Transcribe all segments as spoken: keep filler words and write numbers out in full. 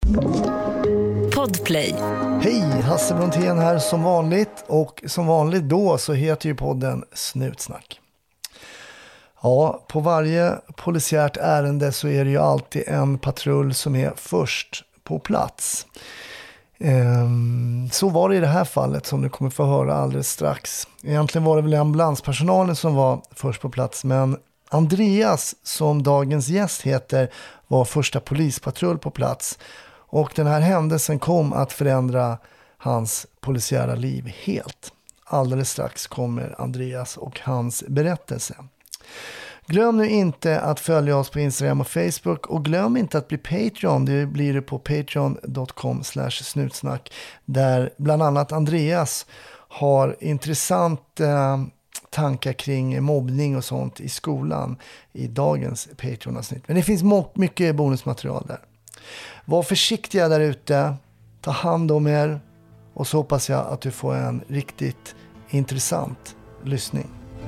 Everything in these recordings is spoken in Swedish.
Podplay. Hej, Hasse Brontén här som vanligt, och som vanligt då så heter ju podden Snutsnack. Ja, på varje polisiärt ärende så är det ju alltid en patrull som är först på plats. Ehm, så var det i det här fallet som du kommer få höra alldeles strax. Egentligen var det väl ambulanspersonalen som var först på plats, men Andreas, som dagens gäst heter, var första polispatrull på plats. Och den här händelsen kom att förändra hans polisiära liv helt. Alldeles strax kommer Andreas och hans berättelse. Glöm nu inte att följa oss på Instagram och Facebook, och glöm inte att bli Patreon. Det blir det på patreon dot com slash snutsnack, där bland annat Andreas har intressant eh, tankar kring mobbning och sånt i skolan i dagens Patreon-avsnitt. Men det finns må- mycket bonusmaterial där. Var försiktiga där ute, ta hand om er, och så hoppas jag att du får en riktigt intressant lyssning.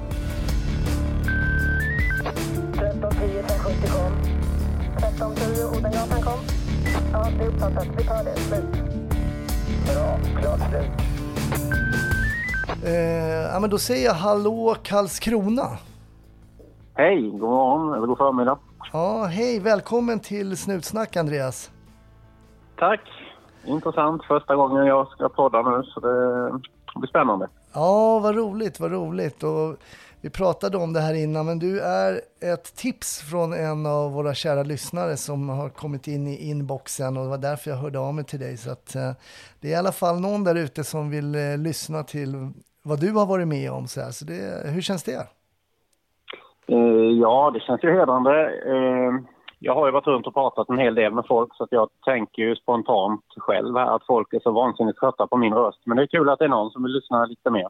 tretton tio femhundrasjuttio kom. tretton tio Odengatan kom. Ja, det är uppfattat. Vi tar det. Slut. Bra, klart slut. Eh, ja, men då säger jag hallå Karlskrona. Hej, god morgon eller god förmiddag. Ja, hej, välkommen till Snutsnack, Andreas. Tack, intressant. Första gången jag ska podda nu, så det blir spännande. Ja, vad roligt, vad roligt. Och vi pratade om det här innan, men du är ett tips från en av våra kära lyssnare som har kommit in i inboxen, och det var därför jag hörde av mig till dig. Så att, eh, det är i alla fall någon där ute som vill eh, lyssna till vad du har varit med om. Så, här. Så det, hur känns det? Eh, ja, det känns ju hedrande. Eh, jag har ju varit runt och pratat en hel del med folk, så att jag tänker ju spontant själv här att folk är så vansinnigt trötta på min röst. Men det är kul att det är någon som vill lyssna lite mer.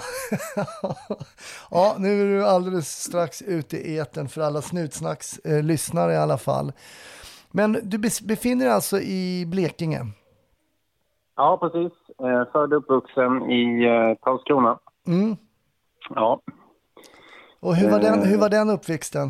Ja, nu är du alldeles strax ute i eten för alla Snutsnacks eh, lyssnare i alla fall. Men du befinner dig alltså i Blekinge? Ja, precis. Eh, född och uppvuxen i eh, Karlskrona. Mm. Ja. Och hur var, den, hur var den uppväxten?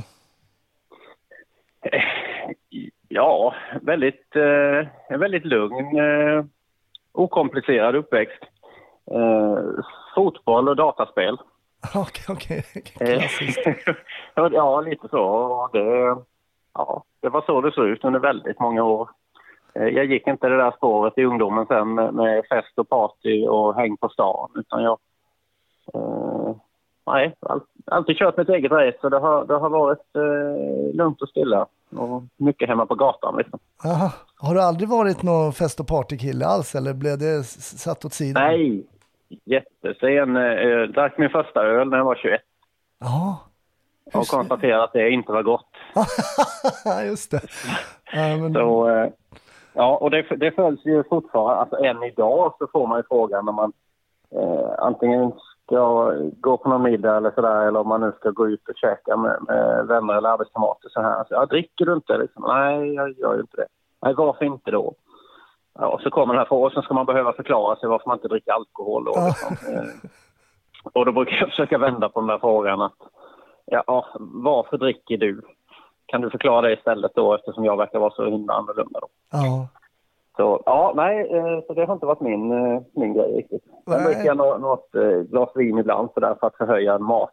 Ja, väldigt, eh, en väldigt lugn, eh, okomplicerad uppväxt. Eh, fotboll och dataspel. Okej, okej. Klassiskt. Ja, lite så. Det, ja, det var så det såg ut under väldigt många år. Eh, jag gick inte det där spåret i ungdomen sen med, med fest och party och häng på stan, utan jag... Eh, Nej, all, alltid kört mitt eget race, så det har, det har varit eh, lugnt och stilla och mycket hemma på gatan. Liksom. Aha. Har du aldrig varit någon fest- och partykille alls, eller blev det s- satt åt sidan? Nej, jättesen. Eh, drack min första öl när jag var tjugoett. Ja. Och konstaterade att det inte var gott. Just det. Ja, men... Så, eh, ja, och det, det följs ju fortfarande. Alltså än idag så får man ju frågan när man eh, antingen ska gå på någon middag eller sådär, eller om man nu ska gå ut och käka med, med vänner eller arbetskamrater så här. Så, ja, dricker du inte? Liksom? Nej, jag gör ju inte det. Nej, varför inte då? Ja, och så kommer den här frågan, och sen ska man behöva förklara sig varför man inte dricker alkohol. Då, liksom. Och då brukar jag försöka vända på den där frågan att, ja, varför dricker du? Kan du förklara det istället då, eftersom jag verkar vara så himla annorlunda då? Ja. Så, ja, nej, så det har inte varit min, min grej riktigt. Jag dricker jag något, något glas vin ibland så där för att förhöja en mat,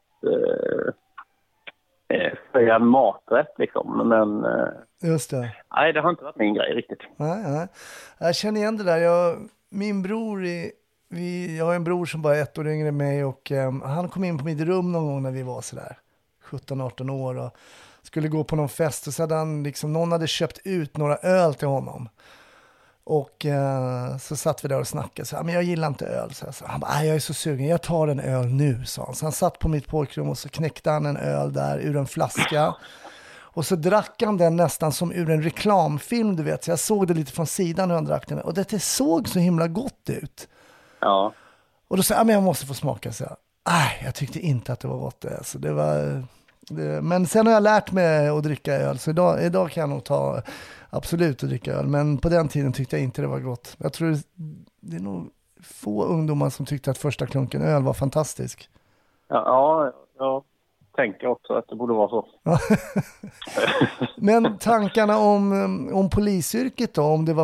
eh, förhöja en maträtt liksom, men just det. Nej, det har inte varit min grej riktigt. Nej, nej. Jag känner igen det där. Jag, min bror, är, vi, jag har en bror som bara är ett år yngre än mig, och um, han kom in på mitt rum någon gång när vi var sådär sjutton arton år och skulle gå på någon fest, och så hade han liksom, någon hade köpt ut några öl till honom. Och eh, så satt vi där och snackade. Så, men jag gillar inte öl. Så, så han bara, jag är så sugen. Jag tar en öl nu, sa han. Så han satt på mitt pojkrum och så knäckte han en öl där ur en flaska. Och så drack han den nästan som ur en reklamfilm, du vet. Så jag såg det lite från sidan hur han drack den. Och det såg så himla gott ut. Ja. Och då sa jag, men jag måste få smaka. Så jag, nej, jag tyckte inte att det var gott. Så det var... Det, men sen har jag lärt mig att dricka öl. Så idag, idag kan jag nog ta... Absolut att dricka öl, men på den tiden tyckte jag inte det var gott. Jag tror det är nog få ungdomar som tyckte att första klunken öl var fantastisk. Ja, ja jag tänker också att det borde vara så. Men tankarna om, om polisyrket då, om det var fotboll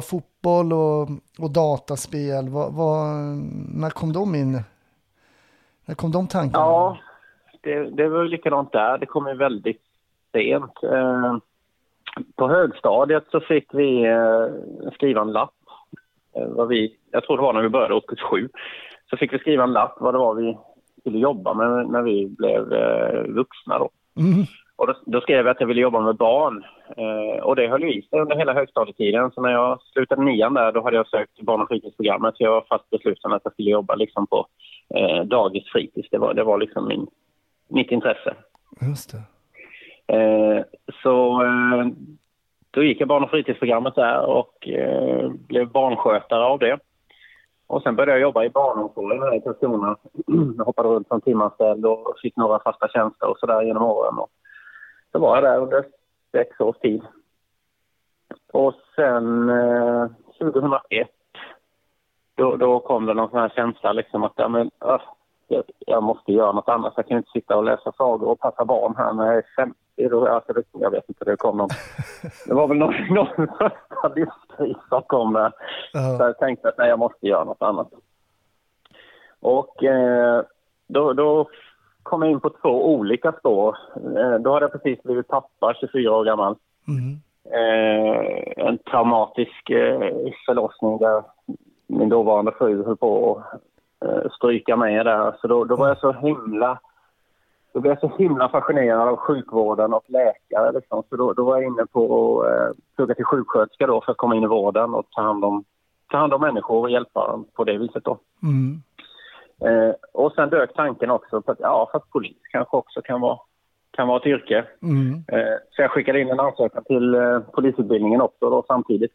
fotboll och, och dataspel. Vad, vad, när kom de in? När kom de tankarna? Ja, det, det var ju likadant där. Det kom ju väldigt sent. Eh, på högstadiet så fick vi eh, skriva en lapp. Eh, vad vi, jag tror det var när vi började årskurs sju. Så fick vi skriva en lapp vad det var vi skulle jobba med när vi blev eh, vuxna då. Mm. Och då, då skrev jag att jag ville jobba med barn. Eh, och det höll ju i sig under hela högstadietiden. Så när jag slutade nian där, då hade jag sökt barn- och fritidsprogrammet. Så jag var fast besluten att jag skulle jobba liksom på eh, dagis fritids. Det var, det var liksom min, mitt intresse. Just det. Eh, så eh, då gick jag barn- och fritidsprogrammet där och eh, blev barnskötare av det. Och sen började jag jobba i barnomsorgen här i Karlskrona. Jag hoppade runt som timanställd och fick några fasta tjänster och sådär genom åren. Och så var jag där under sex års tid. Och sen eh, tjugohundraett då, då kom det någon sån här känsla liksom att ja, men, äh, jag, jag måste göra något annat. Jag kan inte sitta och läsa sagor och passa barn här när jag är femtio. Då, alltså, det, jag vet inte, det kom någon. Det var väl någon, någon första livskris som kom där. Uh-huh. Så jag tänkte att nej, jag måste göra något annat. Och eh, då, då kom jag in på två olika spår. Eh, då hade jag precis blivit pappa, tjugofyra år gammal. Mm. Eh, en traumatisk eh, förlossning där min dåvarande fru höll på att eh, stryka med där. Så då, då var jag så himla... Då blev jag så himla fascinerad av sjukvården och läkare. Liksom. Så då, då var jag inne på att eh, plugga till sjuksköterska då för att komma in i vården och ta hand om, ta hand om människor och hjälpa dem på det viset då. Mm. Eh, och sen dök tanken också på att ja, för att polis kanske också kan vara, kan vara ett yrke. Mm. Eh, så jag skickade in en ansökan till eh, polisutbildningen också då samtidigt.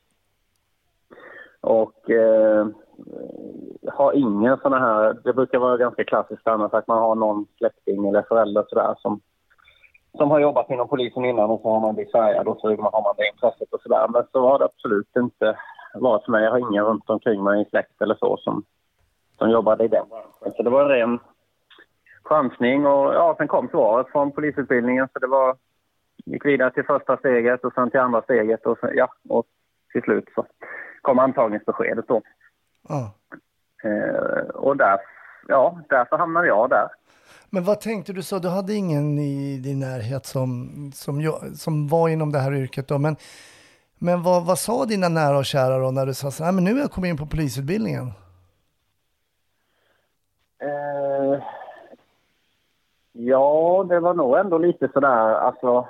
Och eh, har ingen såna här, det brukar vara ganska klassiskt annars att man har någon släkting eller förälder sådär som, som har jobbat inom polisen innan och så har man blivit färgad och så har man det intresset och sådär. Men så har det absolut inte varit för mig. Jag har ingen runt omkring mig i släkt eller så som, som jobbade i den branschen. Så det var en ren chansning och ja, sen kom svaret från polisutbildningen så det var, gick vidare till första steget och sen till andra steget och, så, ja, och till slut så kom antagningsbeskedet då. Oh. Eh, och där, ja, därför hamnade jag där. Men vad tänkte du så? Du hade ingen i din närhet som, som, jag, som var inom det här yrket då. Men, men vad, vad sa dina nära och kära då när du sa så här, men nu har jag kommit in på polisutbildningen? Eh, ja, det var nog ändå lite sådär, alltså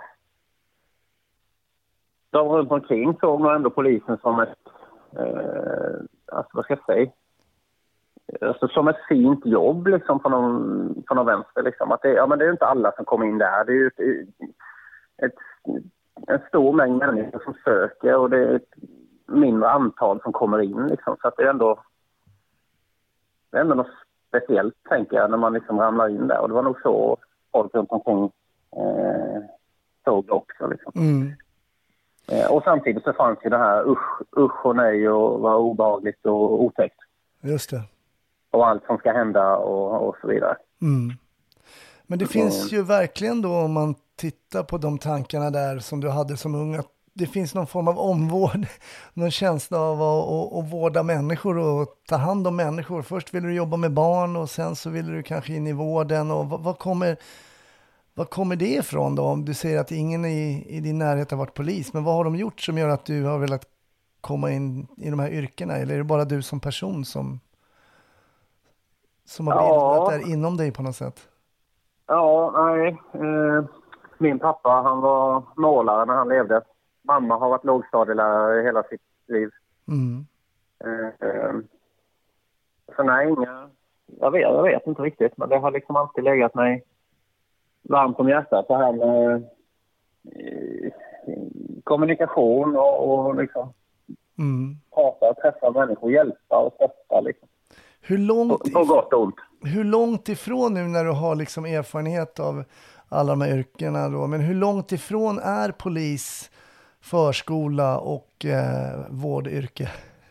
de runt omkring såg nog ändå polisen som ett eh, alltså vad ska jag säga alltså, som ett fint jobb liksom på någon, på någon vänster liksom. Att det, ja, men det är ju inte alla som kommer in där. Det är ju ett, ett, en stor mängd människor som söker och det är ett mindre antal som kommer in liksom. Så att det är ändå det är ändå något speciellt tänker jag när man liksom ramlar in där. Och det var nog så folk runt omkring eh, såg också liksom. Mm. Och samtidigt så fanns ju det här usch, usch och nej och var obehagligt och otäckt. Just det. Och allt som ska hända och, och så vidare. Mm. Men det finns ju verkligen då om man tittar på de tankarna där som du hade som ung att det finns någon form av omvård, någon känsla av att, att, att vårda människor och ta hand om människor. Först vill du jobba med barn och sen så vill du kanske in i vården och vad, vad kommer... Vad kommer det ifrån då? Om du säger att ingen i, i din närhet har varit polis. Men vad har de gjort som gör att du har velat komma in i de här yrkena? Eller är det bara du som person som, som har bildat ja. där inom dig på något sätt? Ja, nej. Eh, min pappa han var målare när han levde. Mamma har varit lågstadielärare hela sitt liv. Mm. Eh, eh, så nej, inga... Jag vet, jag vet inte riktigt. Men det har liksom alltid legat mig varmt om hjärtat så här med eh, kommunikation och, och liksom mm. prata och träffa människor, hjälpa och stötta liksom. Hur långt, och, och gott och ont. Hur långt ifrån nu när du har liksom erfarenhet av alla de här yrkena då, men hur långt ifrån är polis, förskola och eh, vårdyrke?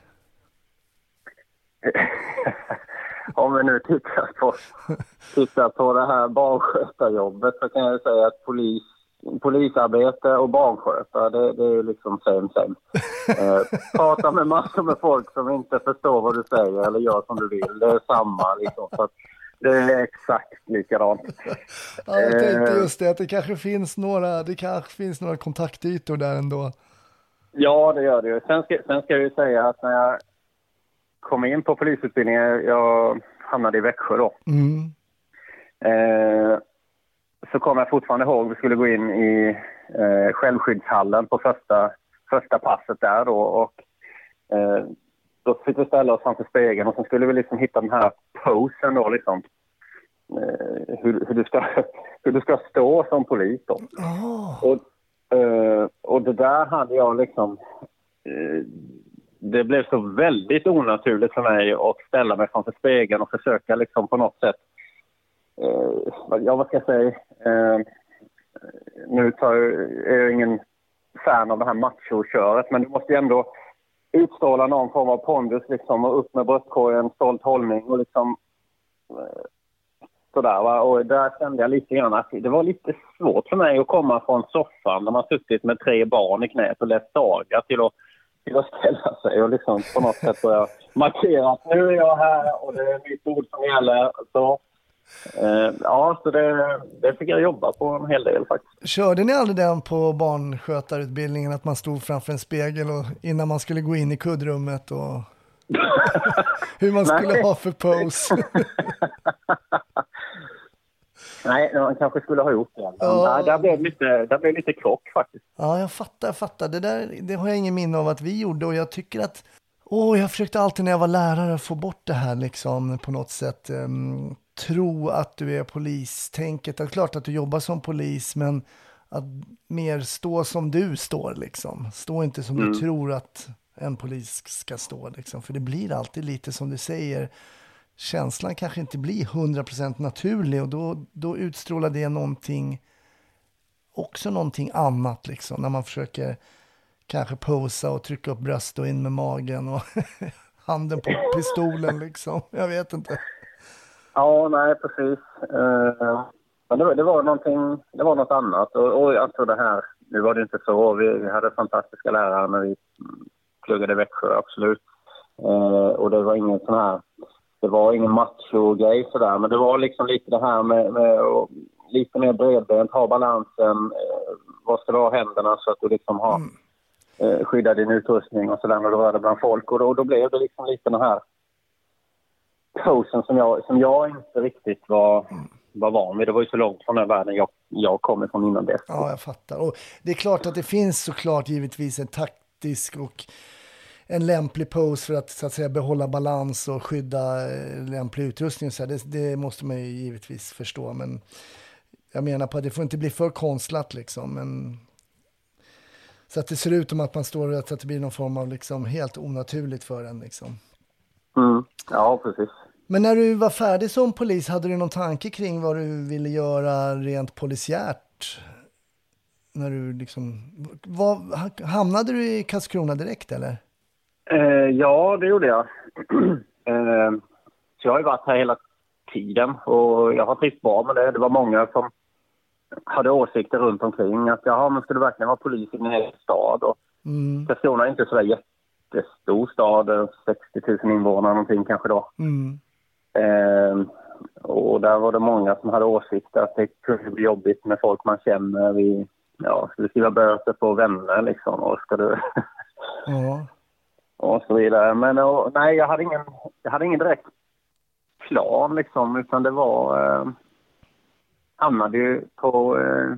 Om vi nu tittar på, tittar på det här barnskötarjobbet så kan jag säga att polis polisarbete och barnskötare, det, det är liksom same same. Eh, prata med massor med folk som inte förstår vad du säger eller gör som du vill. Det är samma liksom. Så att det är exakt likadant. Ja, jag tänkte just det, att det kanske finns några, det kanske finns några kontaktytor där ändå. Ja, det gör det ju. Sen ska, sen ska jag ju säga att när jag kom in på polisutbildningen, jag hamnade i Växjö då. Mm. Eh, så kommer jag fortfarande ihåg, vi skulle gå in i eh, självskyddshallen på första, första passet där då. Och eh, då fick vi ställa oss framför spegeln och sen skulle vi liksom hitta den här posen då liksom. Eh, hur, hur, du ska, hur du ska stå som polis då. Oh. Och, eh, och det där hade jag liksom... Eh, det blev så väldigt onaturligt för mig att ställa mig framför spegeln och försöka liksom på något sätt... Eh, ja, vad ska jag säga? Eh, nu tar jag, är jag ingen fan av det här macho-köret, men du måste ju ändå utstråla någon form av pondus liksom, och upp med bröstkorgen, stolt hållning och liksom eh, sådär va. Och där kände jag lite grann att det var lite svårt för mig att komma från soffan där man suttit med tre barn i knät och läst saga till att, till att ställa sig och liksom på något sätt börja markera att nu är jag här och det är mitt ord som gäller. Så Uh, ja, så det, det fick jag jobba på en hel del faktiskt. Körde ni aldrig den på barnskötarutbildningen att man stod framför en spegel och innan man skulle gå in i kuddrummet och hur man skulle ha för pose? Nej, man kanske skulle ha gjort det. Ja. Nej, där blev lite, där blev lite krock faktiskt. Ja, jag fattar, jag fattar. Det där, det har jag ingen minne av att vi gjorde och jag tycker att åh, jag försökte alltid när jag var lärare få bort det här liksom på något sätt. Um, tro att du är polistänket. Det är klart att du jobbar som polis, men att mer stå som du står liksom. Stå inte som mm. du tror att en polis ska stå liksom. För det blir alltid lite som du säger. Känslan kanske inte blir hundra procent naturlig och då, då utstrålar det någonting, också någonting annat liksom. När man försöker kanske posa och trycka upp bröst och in med magen och handen på pistolen liksom. Jag vet inte. Ja, nej, precis. Uh, men det, det var någonting, det var något annat. Och, och alltså det här, nu var det inte så. Vi, vi hade fantastiska lärare när vi pluggade i Växjö, absolut. Uh, och det var ingen sån här, det var ingen macho-grej sådär. Men det var liksom lite det här med, med och, lite mer bredbent, ha balansen. Uh, vad ska du ha händerna så att du liksom har mm. uh, skyddat din utrustning och sådär när du rörde bland folk. Och då, då blev det liksom lite den här posen som jag, som jag inte riktigt var, var van vid. Det var ju så långt från den världen jag, jag kommer från innan dess. Ja, jag fattar. Och det är klart att det finns såklart givetvis en taktisk och en lämplig pose för att, så att säga, behålla balans och skydda lämplig utrustning. Så det, det måste man ju givetvis förstå. Men jag menar på att det får inte bli för konstlat liksom. Men så att det ser ut som att man står och att det blir någon form av liksom helt onaturligt för en liksom. Mm. Ja, precis. Men när du var färdig som polis, hade du någon tanke kring vad du ville göra rent polisiärt? När du liksom, vad, hamnade du i Karlskrona direkt eller? Eh, ja, det gjorde jag. eh, så jag har ju varit här hela tiden och jag har trivts bra med det. Det var många som hade åsikter runt omkring att jaha, men skulle du verkligen vara polis i en hel stad? Och mm. Karlskrona är inte så där jätte Det är stor stad, sextio tusen invånare någonting kanske då. Mm. Eh, och där var det många som hade åsikter att det kunde bli jobbigt med folk man känner. Vi ja, skulle skriva böter på vänner liksom och ska du... ja. Och så vidare. Men och, nej, jag hade ingen, jag hade ingen direkt plan liksom, utan det var... Eh, hamnade ju på eh,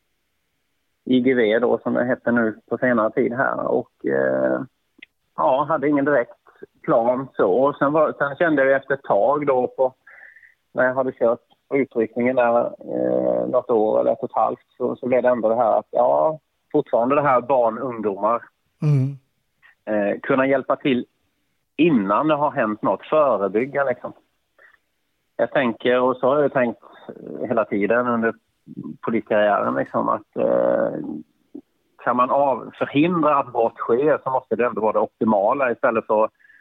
I G V då som det heter nu på senare tid här och... Eh, Ja, hade ingen direkt plan så. Och sen, var, sen kände jag efter ett tag då på, när jag hade kört utryckningen där eh, något år eller ett och ett halvt så, så blev det ändå det här att ja, fortfarande det här barn, ungdomar mm. eh, kunna hjälpa till innan det har hänt något, förebygga liksom. Jag tänker, och så har jag tänkt hela tiden under poliskarriären liksom att eh, kan man av, förhindra att brott sker så måste det ändå vara det optimala istället för att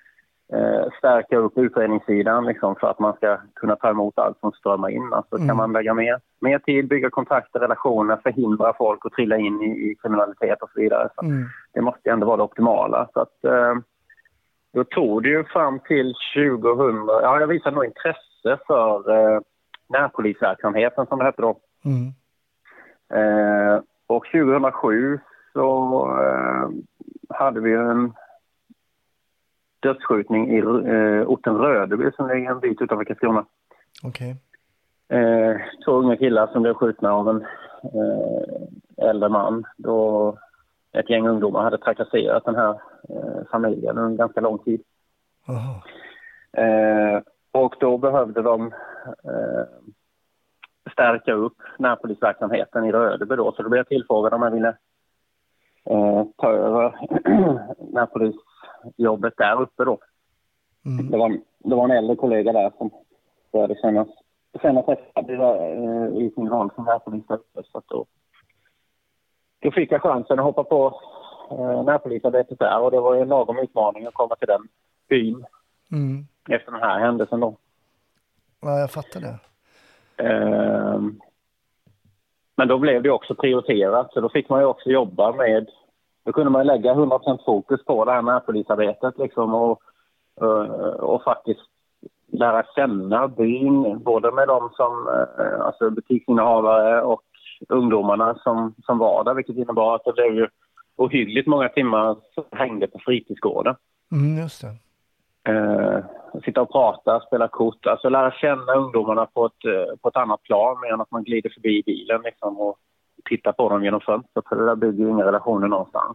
eh, stärka upp utredningssidan liksom, för att man ska kunna ta emot allt som strömmar in. Alltså mm. kan man lägga mer, mer tid, bygga kontakter, relationer, förhindra folk att trilla in i, i kriminalitet och så vidare. Så mm. det måste ändå vara det optimala. Så att, eh, då tog det ju fram till tjugohundra... Ja, jag visade nog intresse för eh, närpolisverksamheten som det hette då. Mm. Eh, och tjugohundrasju så eh, hade vi en dödsskjutning i eh, orten Rödeby som ligger en bit utanför Karlskrona. Okej. Eh, två unga killar som blev skjutna av en eh, äldre man. Då ett gäng ungdomar hade trakasserat den här eh, familjen en ganska lång tid. Aha. Eh, och då behövde de eh, stärka upp närpolisverksamheten i Rödeby då. Så då blev jag tillfrågad om jag ville eh, ta över närpolisjobbet där uppe då. Mm. Det, var, det var en äldre kollega där som började kännas, kännas efter eh, i sin roll som närpolis där uppe. Så att då, då fick jag chansen att hoppa på eh, närpolisarbetet där. Och det var en lagom utmaning att komma till den byn mm. efter den här händelsen då. Ja, jag fattar det. Eh, men då blev det också prioriterat. Så då fick man ju också jobba med... Då kunde man lägga hundra procent fokus på det här närpolisarbetet liksom, och, och, och faktiskt lära känna byn. Både med de som eh, alltså butiksinnehavare och ungdomarna som, som var där. Vilket innebar att det blev ju ohyggligt många timmar som hängde på fritidsgården. Mm, just det. Eh, sitta och prata, spela kort, alltså lära känna ungdomarna på ett, på ett annat plan mer än att man glider förbi bilen liksom, och tittar på dem genom fönstret, för det där bygger ju inga relationer någonstans.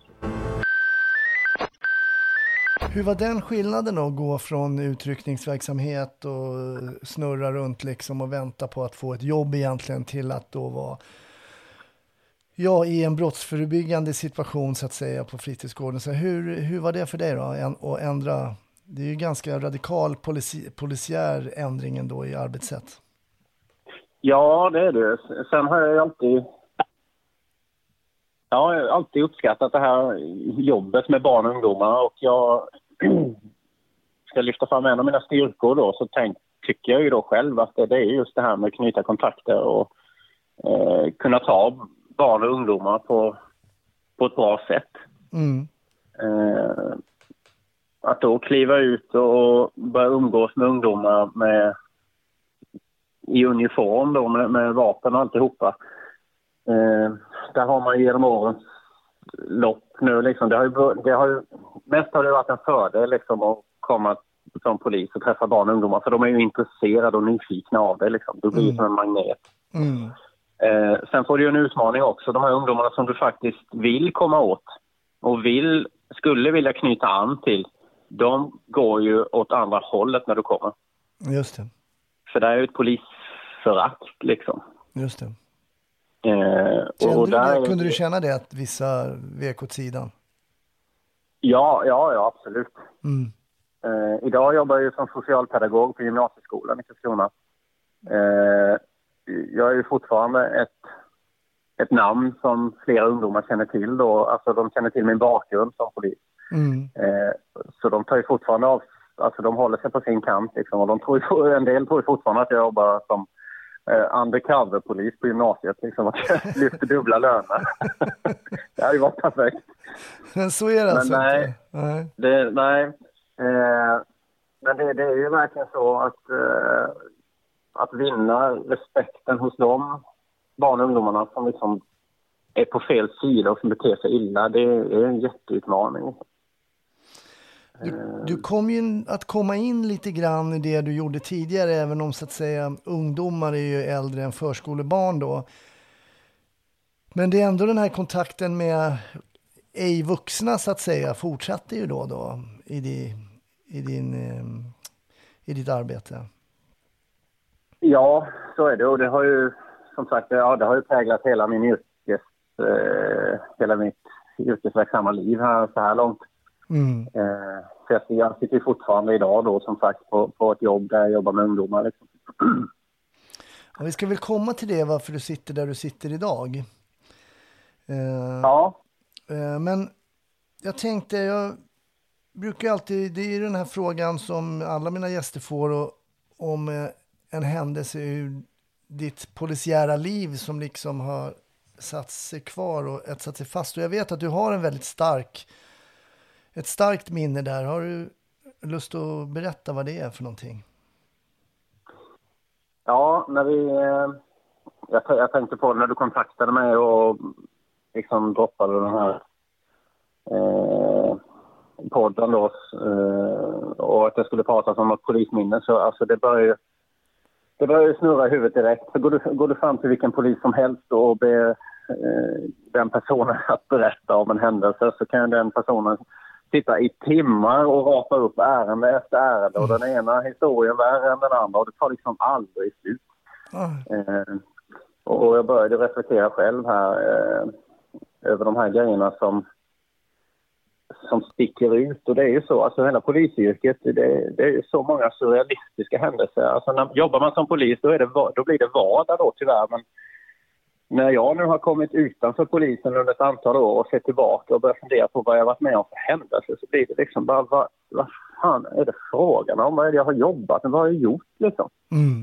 Hur var den skillnaden att gå från utryckningsverksamhet och snurra runt liksom och vänta på att få ett jobb egentligen till att då vara ja, i en brottsförebyggande situation så att säga på fritidsgården? Så hur, hur var det för dig då att ändra? Det är ju ganska radikal polici- polisiär ändringen då i arbetssätt. Ja, det är det. Sen har jag alltid, jag har alltid uppskattat det här jobbet med barn och ungdomar. Och jag ska lyfta fram en av mina styrkor då, så tänk, tycker jag ju då själv att det, det är just det här med att knyta kontakter och eh, kunna ta barn och ungdomar på, på ett bra sätt. Mm. Eh, Att då kliva ut och börja umgås med ungdomar med, i uniform då, med, med vapen och alltihopa. Eh, där har man genom årens lopp nu liksom, det har ju, det har ju, mest har det varit en fördel liksom att komma som polis och träffa barn och ungdomar, för de är ju intresserade och nyfikna av det liksom. Det blir ju mm. som en magnet. Mm. Eh, sen får du ju en utmaning också, de här ungdomarna som du faktiskt vill komma åt och vill, skulle vilja knyta an till. De går ju åt andra hållet när du kommer. Just det. För det är ju ett polisförakt liksom. Just det. Eh, och du där... det? Kunde du känna det att vissa vek åt sidan? Ja, ja, ja absolut. Mm. Eh, idag jobbar jag ju som socialpedagog på gymnasieskolan i Karlskrona. Eh, jag är ju fortfarande ett, ett namn som flera ungdomar känner till då. Alltså de känner till min bakgrund som polis. Mm. Eh, så de tar ju fortfarande av, alltså de håller sig på sin kant liksom, och de tror ju, en del tror ju fortfarande att jag jobbar som eh, undercover-polis på gymnasiet liksom, att jag lyfter dubbla löner. Det hade ju varit perfekt. Men så är det alltså men nej, inte. Nej, det, nej. Eh, men det, det är ju verkligen så att eh, att vinna respekten hos de barn och ungdomarna som liksom är på fel sida och som beter sig illa, det är en jätteutmaning. Du, du kom ju in, att komma in lite grann i det du gjorde tidigare, även om så att säga ungdomar är ju äldre än förskolebarn då. Men det är ändå den här kontakten med ej vuxna så att säga fortsatte ju då, då i, di, i, din, i ditt arbete. Ja, så är det. Och det har ju som sagt ja, det har ju präglat hela min yrkes, eh, hela mitt yrkesverksamma liv här så här långt. Mm. Eh, så jag sitter fortfarande idag då som sagt på, på ett jobb där jag jobbar med ungdomar. Liksom. Ja, vi ska väl komma till det, varför du sitter där du sitter idag. Eh, ja. Eh, men jag tänkte, jag, brukar alltid, det är ju den här frågan som alla mina gäster får och, om eh, en händelse ur ditt polisiära liv som liksom har satt sig kvar och etsat sig fast. Och jag vet att du har en väldigt stark, ett starkt minne där. Har du lust att berätta vad det är för någonting? Ja, när vi, eh, jag, jag tänkte på när du kontaktade mig och liksom droppade den här eh, podden då, eh, och att jag skulle prata om något polisminne, så alltså det börjar det börjar snurra i huvudet direkt. Så går du, går du fram till vilken polis som helst och ber eh, den personen att berätta om en händelse, så kan den personen sitta i timmar och rapa upp ärende efter ärende, och den ena historien värre än den andra, och det tar liksom aldrig slut. Mm. Eh, och jag började reflektera själv här eh, över de här grejerna som som sticker ut, och det är ju så, alltså hela polisyrket, det, det är ju så många surrealistiska händelser. Alltså när jobbar man som polis, då, är det, då blir det vardag då tyvärr, men när jag nu har kommit utanför polisen under ett antal år och sett tillbaka och börjat fundera på vad jag varit med om för händelser, så blir det liksom bara, vad, vad fan är det frågan om? Vad är det jag har jobbat med? Vad har jag gjort liksom? Mm.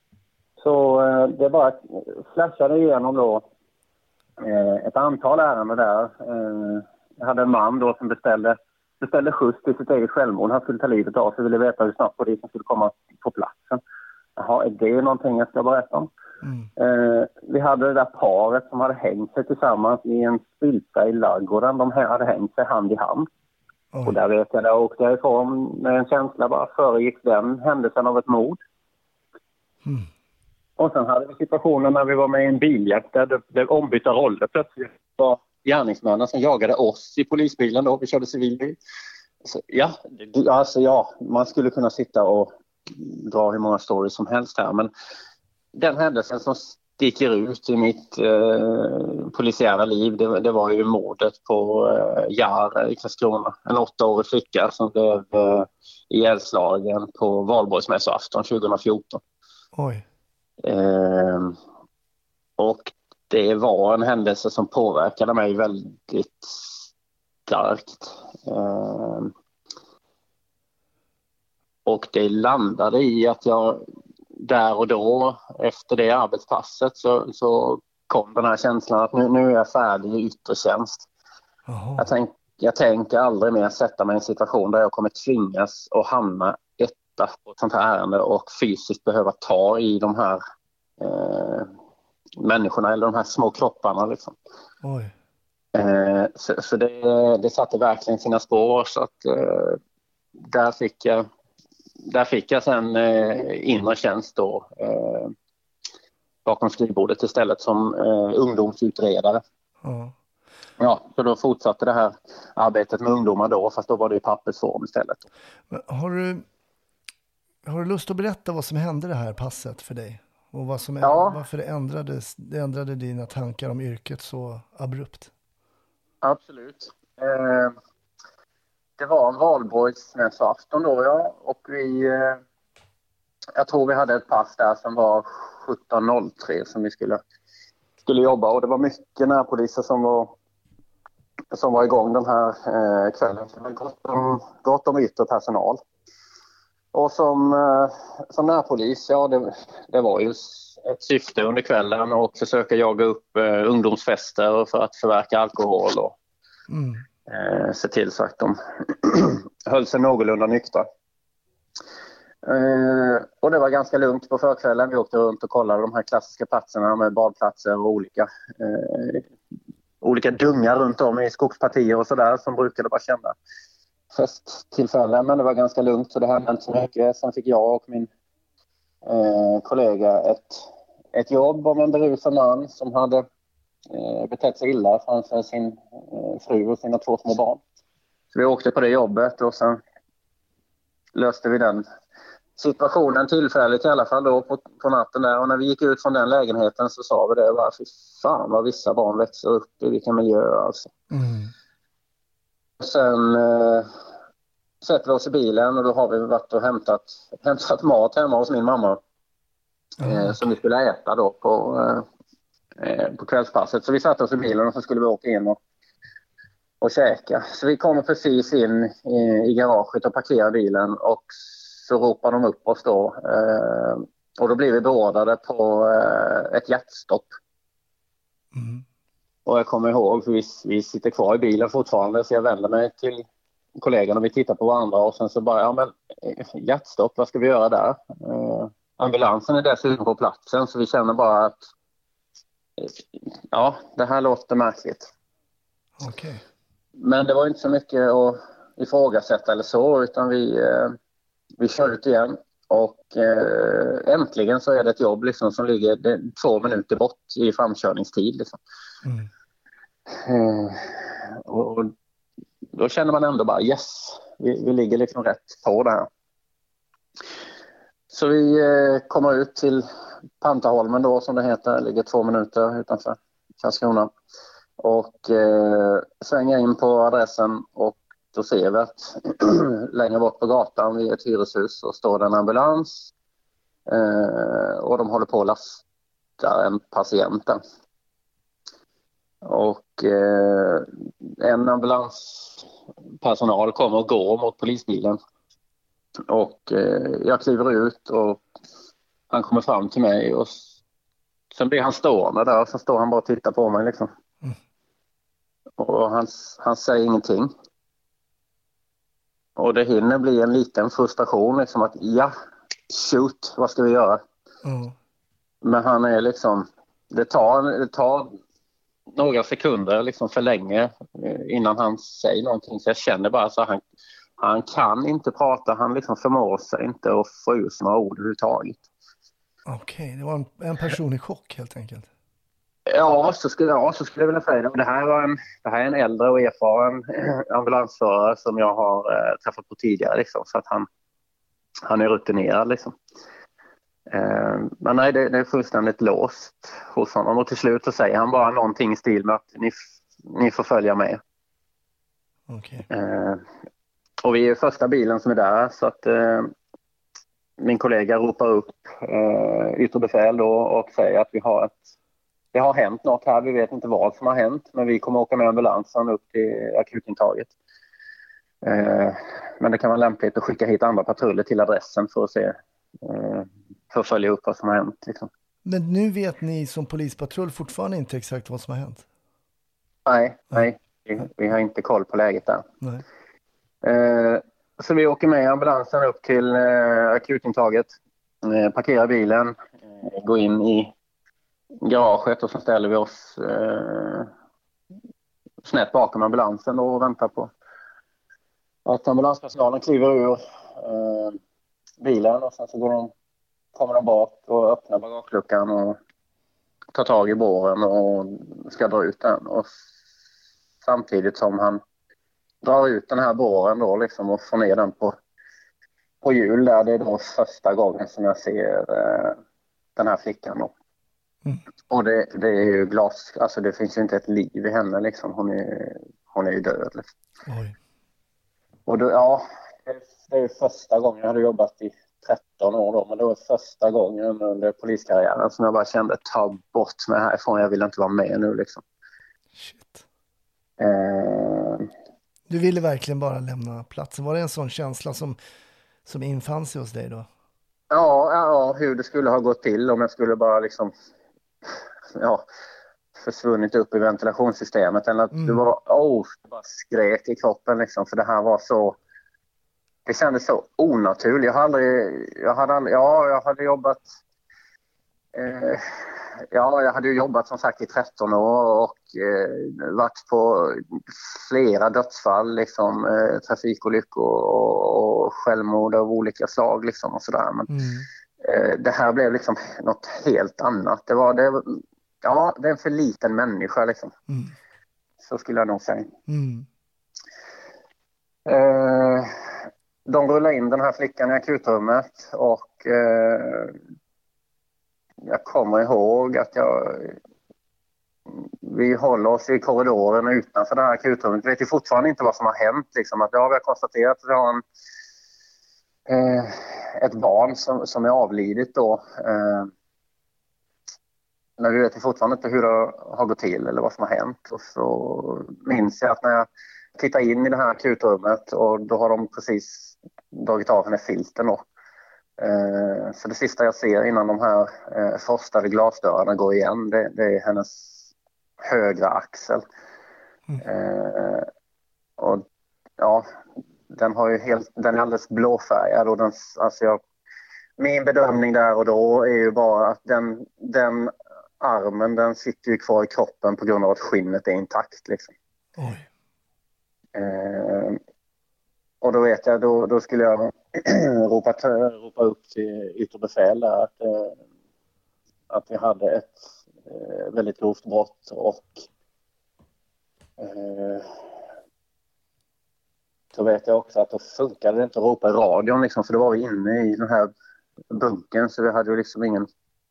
Så eh, det bara flashade igenom då eh, ett antal ärenden där. Eh, jag hade en man då som beställde, beställde skjuts till sitt eget självmord. Han skulle ta livet av sig och ville veta hur snabbt polisen skulle komma på platsen. Jaha, är det någonting jag ska berätta om? Mm. Eh, vi hade det där paret som hade hängt sig tillsammans i en spilta i ladugården. De hade hängt sig hand i hand. Mm. Och där vet jag, där åkte jag ifrån med en känsla, bara föregick den händelsen av ett mord. Mm. Och sen hade vi situationen när vi var med i en biljakt där det blev ombytta roller. Plötsligt var gärningsmännen som jagade oss i polisbilen då, vi körde civilbil. Så, ja, alltså ja, man skulle kunna sitta och dra hur många stories som helst här, men den händelsen som sticker ut i mitt eh, polisiära liv, det, det var ju mordet på eh, Jar i Karlskrona, en åttaårig flicka som blev eh, ihjälslagen på valborgsmässoafton tjugohundrafjorton. Oj. Eh, och det var en händelse som påverkade mig väldigt starkt. Eh, och det landade i att jag där och då, efter det arbetspasset, så, så kom den här känslan att nu, nu är jag färdig i yttre tjänst. Jag, tänk, jag tänker aldrig mer sätta mig i en situation där jag kommer tvingas att hamna etta på ett sånt här ärende och fysiskt behöva ta i de här eh, människorna eller de här små kropparna liksom. Oj. Eh, så så det, det satte verkligen sina spår, så att eh, där fick jag Där fick jag sen eh, inre tjänst då eh, bakom skrivbordet istället som eh, ungdomsutredare. Mm. Ja, så då fortsatte det här arbetet med ungdomar då, fast då var det i pappersform istället. Men har du har du lust att berätta vad som hände det här passet för dig? Och vad som, ja. varför det ändrades, det ändrade dina tankar om yrket så abrupt? Absolut. Eh, Det var en valborgsmässoafton då, ja, och vi, eh, jag tror vi hade ett pass där som var sjutton noll tre som vi skulle, skulle jobba, och det var mycket närpoliser som var, som var igång den här eh, kvällen. Det var gott om, gott om yttre personal. Och som, eh, som närpolis, ja det, det var ju ett syfte under kvällen att försöka jaga upp eh, ungdomsfester för att förverka alkohol och mm. Eh, se till så att de höll sig någorlunda nyktra. Eh, och det var ganska lugnt på förkvällen. Vi åkte runt och kollade de här klassiska platserna med badplatser och olika, eh, olika dungar runt om i skogspartier och sådär som brukade vara kända festtillfällen. Men det var ganska lugnt, så det hände inte så mycket. Sen fick jag och min eh, kollega ett, ett jobb om en berusad man som hade betett sig illa framför sin fru och sina två små barn. Så vi åkte på det jobbet och sen löste vi den situationen tillfälligt i alla fall då på, på natten där. Och när vi gick ut från den lägenheten så sa vi det, bara fy fan vad vissa barn växer upp i vilken miljö alltså. Mm. Och sen eh, sätter vi oss i bilen och då har vi varit och hämtat, hämtat mat hemma hos min mamma. Mm. Eh, som vi skulle äta då på... Eh, på kvällspasset. Så vi satte oss i bilen och så skulle vi åka in och och käka. Så vi kommer precis in i, i garaget och parkerar bilen och så ropar de upp oss då. Eh, och då blir vi beordrade på eh, ett hjärtstopp. Mm. Och jag kommer ihåg, för vi, vi sitter kvar i bilen fortfarande, så jag vänder mig till kollegorna och vi tittar på varandra och sen så bara, ja men hjärtstopp, vad ska vi göra där? Eh, ambulansen är dessutom på platsen så vi känner bara att ja, det här låter märkligt. Okej. Okay. Men det var inte så mycket att ifrågasätta eller så, utan vi, eh, vi kör ut igen. Och eh, äntligen så är det ett jobb liksom, som ligger det, två minuter bort i framkörningstid. Liksom. Mm. Eh, och, och då känner man ändå bara yes, vi, vi ligger liksom rätt på det här. Så vi eh, kommer ut till Pantaholmen då som det heter, ligger två minuter utanför Karlskrona. Och eh, svänger in på adressen och då ser vi att längre bort på gatan vid ett hyreshus så står det en ambulans eh, och de håller på att lasta en patient där. Och eh, en ambulanspersonal kommer och går mot polisbilen. Och eh, jag kliver ut och han kommer fram till mig och sen blir han stående där och så står han bara och tittar på mig liksom. Mm. Och han, han säger ingenting. Och det hinner bli en liten frustration liksom att ja, shoot, vad ska vi göra? Mm. Men han är liksom, det tar, det tar några sekunder liksom för länge innan han säger någonting. Så jag känner bara så han, han kan inte prata, han liksom förmår sig inte att få ut några ord överhuvudtaget. Okej, okay, det var en, en person i chock helt enkelt. Ja, så skulle, ja, så skulle jag vilja säga det. Det här, var en, det här är en äldre och erfaren ambulansförare som jag har eh, träffat på tidigare. Liksom, så att han, han är rutinerad. Liksom. Eh, men nej, det, det är fullständigt låst hos honom. Och till slut så säger han bara någonting i stil med att ni, ni får följa med. Okay. Eh, och vi är första bilen som är där. Så att eh, min kollega ropar upp eh, yttre befäl då och säger att vi har ett Det har hänt något här, vi vet inte vad som har hänt, men vi kommer åka med ambulansen upp till akutintaget. Eh, men det kan vara lämpligt att skicka hit andra patruller till adressen för att se, eh, för att följa upp vad som har hänt. Liksom. Men nu vet ni som polispatrull fortfarande inte exakt vad som har hänt? Nej, nej, vi, vi har inte koll på läget där. Nej. Eh, så vi åker med ambulansen upp till eh, akutintaget, eh, parkerar bilen, eh, går in i garaget och så ställer vi oss eh, snett bakom ambulansen och väntar på att ambulanspersonalen kliver ur eh, bilen och sen så går de, kommer de bak och öppnar bagageluckan och tar tag i båren och ska dra ut den. Och samtidigt som han drar ut den här båren då liksom och får ner den på, på hjul där, det är då första gången som jag ser eh, den här flickan då. Mm. Och det, det är ju glas, alltså det finns ju inte ett liv i henne liksom, hon är, hon är ju död liksom. Oj. Och då, ja, det, det är första gången jag hade jobbat i tretton år då, men det var första gången under poliskarriären som jag bara kände, ta bort mig härifrån, jag vill inte vara med nu liksom. Shit. Eh, du ville verkligen bara lämna platsen, var det en sån känsla som, som infann sig hos dig då? Ja, ja, hur det skulle ha gått till om jag skulle bara liksom ja, försvunnit upp i ventilationssystemet eller att mm. det var oh, det bara skrek i kroppen liksom, för det här var så, det kändes så onaturligt. Jag hade aldrig, jag hade aldrig, ja, jag hade jobbat eh, ja, jag hade ju jobbat som sagt i tretton år och eh, varit på flera dödsfall liksom, eh, trafikolyckor och, och självmord av olika slag liksom och sådär, men mm. eh, det här blev liksom något helt annat. Det var det, ja, det är en för liten människa liksom. Mm. Så skulle jag nog säga. Mm. Eh, de rullar in den här flickan i akutrummet och eh, jag kommer ihåg att jag vi håller oss i korridoren utanför det här akutrummet. Vi vet ju fortfarande inte vad som har hänt. Liksom. Att, ja, vi har konstaterat att vi har en, eh, ett barn som, som är avlidit då. Eh, men vi vet ju fortfarande inte hur det har gått till eller vad som har hänt. Och så minns jag att när jag tittar in i det här akutrummet och då har de precis dragit av henne filten då. Eh, så det sista jag ser innan de här eh, frostade glasdörrarna går igen, det, det är hennes högra axel. Mm. Eh, och ja, den har ju helt, den är alldeles blåfärgad och den, alltså jag, min bedömning där och då är ju bara att den, den armen, den sitter ju kvar i kroppen på grund av att skinnet är intakt liksom. Oj. Eh, och då vet jag, då, då skulle jag ropa, ropa upp till yttre befäl där att, eh, att vi hade ett eh, väldigt grovt brott och eh, så vet jag också att då funkade det inte att ropa i radion liksom, för då var vi inne i den här bunken så vi hade ju liksom ingen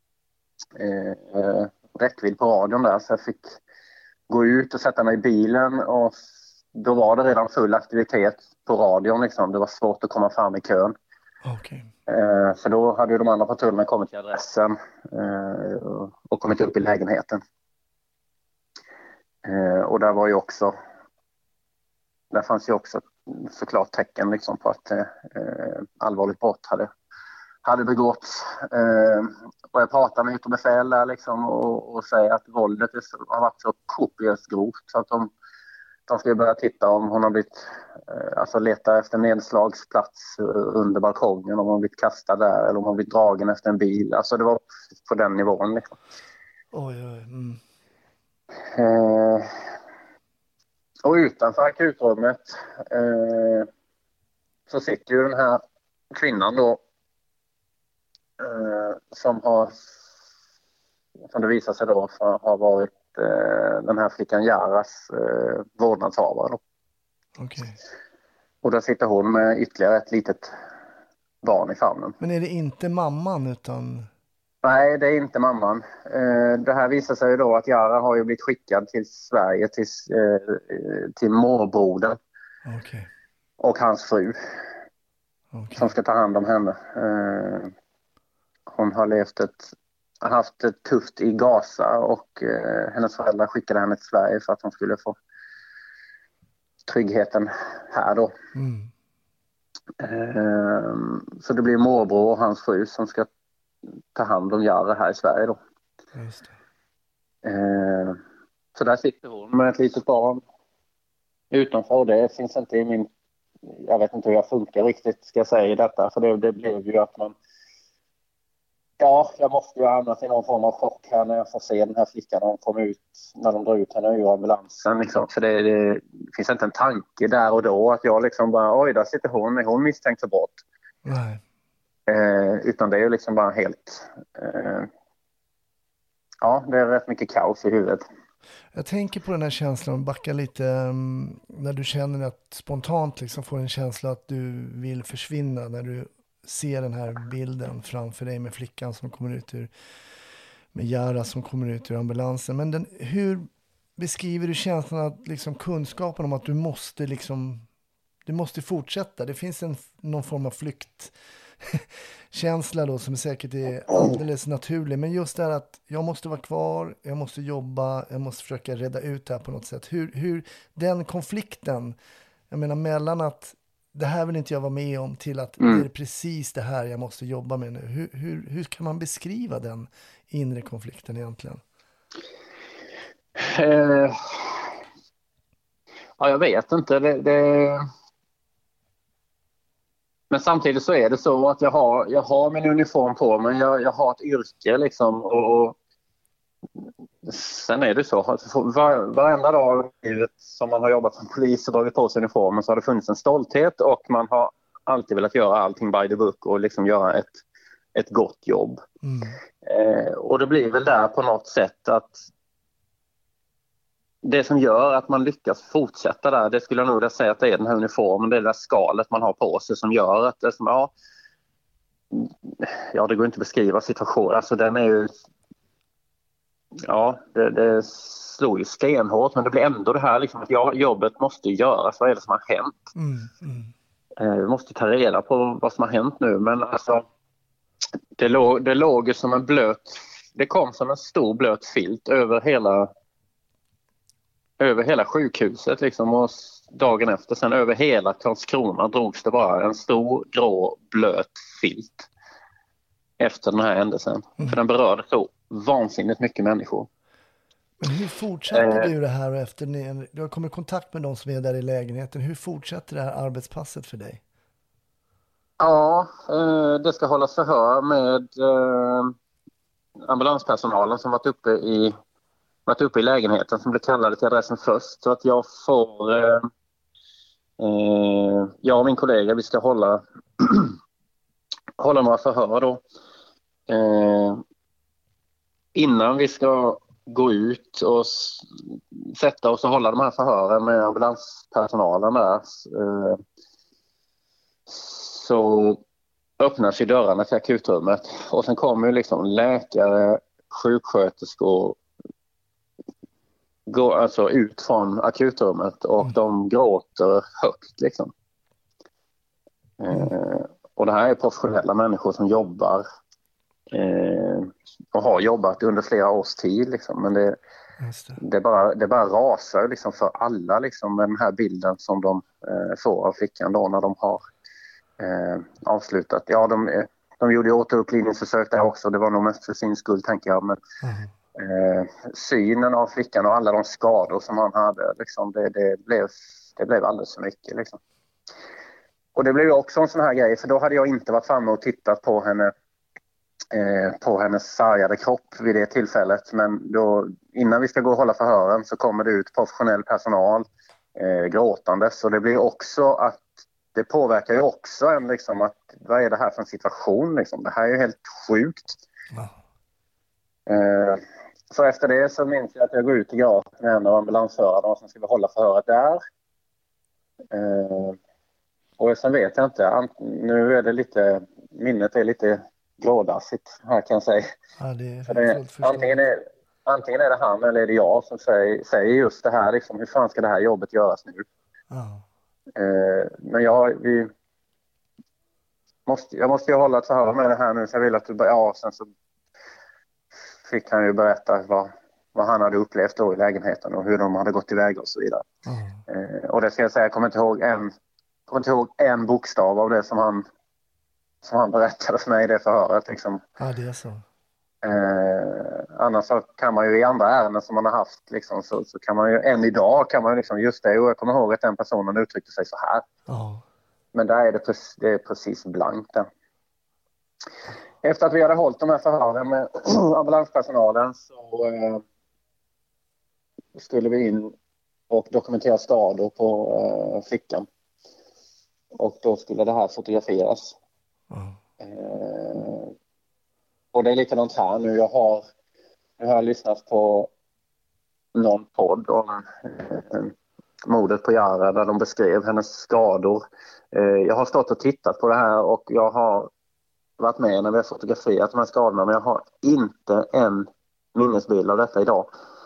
eh, räckvidd på radion där, så jag fick gå ut och sätta mig i bilen och då var det redan full aktivitet på radion liksom. Det var svårt att komma fram i kön. Okay. Eh, så då hade ju de andra patrullerna kommit till adressen eh, och kommit upp i lägenheten. Eh, och där var ju också där fanns ju också såklart tecken liksom på att eh, allvarligt brott hade, hade begåtts. Eh, och jag pratade med yttre befäl där liksom och, och säger att våldet har varit så kopiöst grovt så att de, de ska börja titta om hon har blivit, eh, alltså leta efter nedslagsplats under balkongen, om hon har blivit kastad där eller om hon har blivit dragen efter en bil. Alltså det var på den nivån liksom. Oj, oj, mm. Eh, och utanför akutrummet eh, så sitter ju den här kvinnan då eh, som har, som det visar sig då har varit eh, den här flickan Jaras eh, vårdnadshavare då. Okay. Och där sitter hon med ytterligare ett litet barn i famnen. Men är det inte mamman utan... Nej, det är inte mamman. Det här visar sig då att Jara har ju blivit skickad till Sverige till, till morbrodern okay. och hans fru okay. som ska ta hand om henne. Hon har levt ett, haft ett tufft i Gaza och hennes föräldrar skickade henne till Sverige för att hon skulle få tryggheten här då. Mm. Så det blir morbror och hans fru som ska ta hand om Jara här i Sverige då. Just det. Eh, så där sitter hon med ett litet barn utanför. Det finns inte i min... Jag vet inte hur jag funkar riktigt, ska jag säga detta. För det, det blev ju att man... Ja, jag måste ju ha hamnat i någon form av chock här när jag får se den här flickan när de kommer ut, när de drar ut henne ur ambulansen. Liksom. För det, det, det finns inte en tanke där och då att jag liksom bara, oj, där sitter hon, är hon misstänkt för brott? Nej. Eh, utan det är ju liksom bara helt... Eh, ja, det är rätt mycket kaos i huvudet. Jag tänker på den här känslan, backa lite, um, när du känner att spontant liksom får en känsla att du vill försvinna när du ser den här bilden framför dig med flickan som kommer ut ur, med Jara som kommer ut ur ambulansen. Men den, hur beskriver du känslan att liksom kunskapen om att du måste liksom, du måste fortsätta? Det finns en, någon form av flykt känsla då som säkert är alldeles naturlig, men just det här att jag måste vara kvar, jag måste jobba, jag måste försöka rädda ut det här på något sätt. Hur, hur den konflikten, jag menar mellan att det här vill inte jag vara med om till att mm. det är precis det här jag måste jobba med nu. Hur, hur, hur kan man beskriva den inre konflikten egentligen? Eh, ja, jag vet inte. Det, det... Men samtidigt så är det så att jag har, jag har min uniform på mig. Jag, jag har ett yrke liksom. Och, och sen är det så. Var, varenda dag i livet som man har jobbat som polis och dragit på sig uniformen så har det funnits en stolthet. Och man har alltid velat göra allting by the book och liksom göra ett, ett gott jobb. Mm. Eh, och det blir väl där på något sätt att det som gör att man lyckas fortsätta där, det skulle jag nog säga att det är den här uniformen, det är det där skalet man har på sig som gör att det som, ja, ja det går inte att beskriva situationen, alltså den är ju, ja, det, det slår ju stenhårt, men det blir ändå det här liksom att ja, jobbet måste göras, vad är det som har hänt? Mm, mm. Eh, vi måste ta reda på vad som har hänt nu, men alltså det låg, det låg som en blöt det kom som en stor blöt filt över hela över hela sjukhuset liksom, och dagen efter sen över hela Karlskrona drogs det bara en stor grå blöt filt efter den här händelsen. Mm. För den berörde så vansinnigt mycket människor. Men hur fortsätter eh, du det här efter ni, du har kommit i kontakt med de som är där i lägenheten? Hur fortsätter det här arbetspasset för dig? Ja, eh, det ska hållas förhör med eh, ambulanspersonalen som varit uppe i varit uppe i lägenheten, som blev kallade till adressen först. Så att jag får eh, eh, jag och min kollega, vi ska hålla hålla några förhör då. Eh, innan vi ska gå ut och s- sätta oss och hålla de här förhören med ambulanspersonalen där, eh, så öppnas ju dörrarna till akutrummet och sen kommer ju liksom läkare, sjuksköterskor går alltså ut från akutrummet och mm. de gråter högt liksom. Eh, och det här är professionella människor som jobbar eh, och har jobbat under flera års tid liksom. Men det, det. det, bara, det bara rasar liksom för alla liksom, med den här bilden som de eh, får av flickan då när de har eh, avslutat. Ja, de, de gjorde ju återupplivningsförsök där också, det var nog mest för sin skull tänker jag, men mm. Eh, synen av flickan och alla de skador som han hade liksom, det, det, blev, det blev alldeles för mycket liksom. Och det blev ju också en sån här grej, för då hade jag inte varit framme och tittat på henne eh, på hennes sargade kropp vid det tillfället, men då, innan vi ska gå och hålla förhören så kommer det ut professionell personal eh, gråtandes, och det blir också att det påverkar ju också en liksom, att vad är det här för en situation liksom? Det här är ju helt sjukt. Wow. Eh, så efter det så minns jag att jag går ut i gatan med en av ambulansförarna och sen ska vi hålla förhöret där. Eh, och sen vet jag inte, nu är det lite, minnet är lite grådassigt här kan jag säga. Ja, det är så det, antingen, är, antingen är det han eller är det jag som säger, säger just det här, liksom, hur fan ska det här jobbet göras nu? Ja. Eh, men jag, vi måste, jag måste ju hålla ett förhör med det här nu, så jag vill att du börjar, ja, sen så fick han ju berätta vad, vad han hade upplevt då i lägenheten och hur de hade gått iväg och så vidare. Mm. Eh, och det ska jag säga, jag kommer inte ihåg en, kommer inte ihåg en bokstav av det som han, som han berättade för mig i det förhöret. Liksom. Ja, det är så. Eh, annars så kan man ju i andra ärenden som man har haft liksom, så, så kan man ju än idag kan man ju liksom, just det, och jag kommer ihåg att den personen uttryckte sig så här. Mm. Men där är det, det är precis blankt där. Efter att vi hade hållit de här förhören med ambulanspersonalen så eh, skulle vi in och dokumentera skador på eh, flickan. Och då skulle det här fotograferas. Mm. Eh, och det är likadant här nu. Jag har, jag har lyssnat på någon podd om eh, mordet på Yara där de beskrev hennes skador. Eh, jag har stått och tittat på det här och jag har varit med när vi har fotograferat de här skadorna, men jag har inte en minnesbild av detta idag.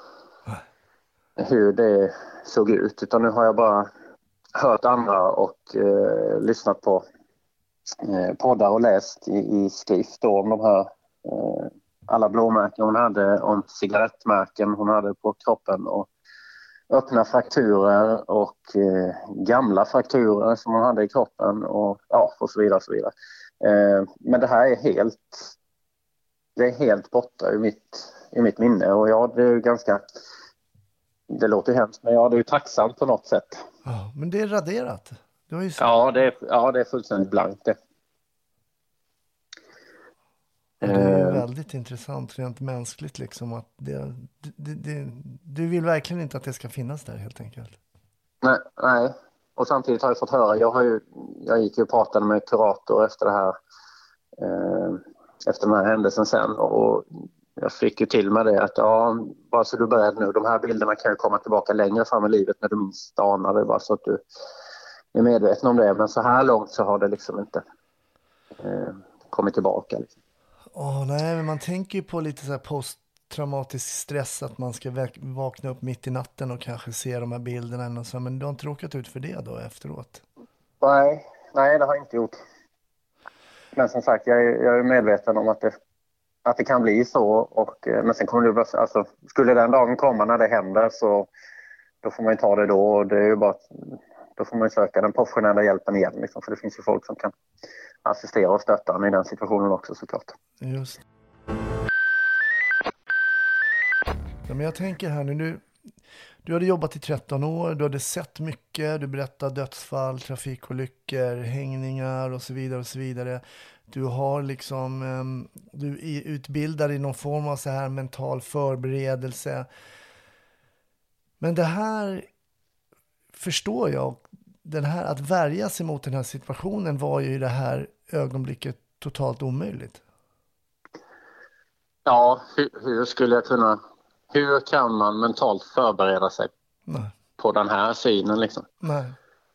Hur det såg ut, utan nu har jag bara hört andra och eh, lyssnat på eh, poddar och läst i, i skrift då, om de här eh, alla blåmärken hon hade, om cigarettmärken hon hade på kroppen och öppna frakturer och eh, gamla frakturer som hon hade i kroppen och, ja, och så vidare och så vidare. Eh, men det här är helt det är helt borta i mitt, i mitt minne, och ja, det är ju ganska, det låter hemskt, men ja, det är ju tacksamt på något sätt. Ja, men det är raderat. Det var ju så... ja, det är, ja, det är fullständigt blankt det. Och det är ju väldigt intressant rent mänskligt liksom, att det, det, det, du vill verkligen inte att det ska finnas där helt enkelt. Nej, nej. Och samtidigt har jag fått höra, jag, har ju, jag gick ju och pratade med kurator efter det här eh, efter den här händelsen sen, och jag fick ju till med det att ja, bara så du beredd nu, de här bilderna kan ju komma tillbaka längre fram i livet när du minst anar det, bara så att du är medveten om det, men så här långt så har det liksom inte eh, kommit tillbaka liksom. Åh, nej, men man tänker ju på lite så här posttraumatisk stress, att man ska vakna upp mitt i natten och kanske se de här bilderna och så, men du har inte råkat ut för det då efteråt? Nej, nej, det har jag inte gjort. Men som sagt, jag är, jag är medveten om att det, att det kan bli så. Och, men sen kommer det, alltså, skulle den dagen komma när det händer så då får man ju ta det då. Och det är ju bara, då får man ju söka den professionella hjälpen igen. Liksom, för det finns ju folk som kan assistera och stötta i den situationen också såklart. Just. Ja, men jag tänker här nu, du, du hade jobbat i tretton år, du hade sett mycket, du berättade dödsfall, trafikolyckor, hängningar och så vidare och så vidare. Du har liksom, um, du är utbildad i någon form av så här mental förberedelse. Men det här förstår jag, den här, att värja sig mot den här situationen var ju i det här ögonblicket totalt omöjligt. Ja, hur, hur skulle jag kunna, hur kan man mentalt förbereda sig Nej. på den här synen liksom? Nej.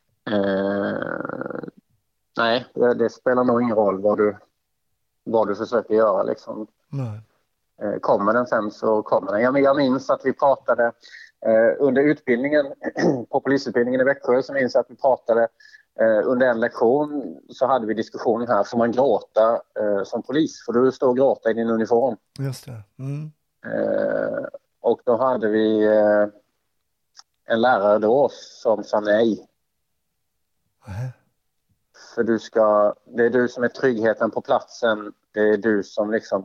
Eh, nej, det, det spelar nog ingen roll vad du, vad du försöker göra liksom. Nej. Eh, kommer den sen så kommer den. Jag, jag minns att vi pratade eh, under utbildningen på polisutbildningen i Växjö, så minns jag att vi pratade eh, under en lektion så hade vi diskussionen här, får man gråta eh, som polis? Får du stå och gråta i din uniform? Just det. Mm. Eh, och då hade vi eh, en lärare då som sa nej. Nej. För du ska, det är du som är tryggheten på platsen. Det är du som liksom...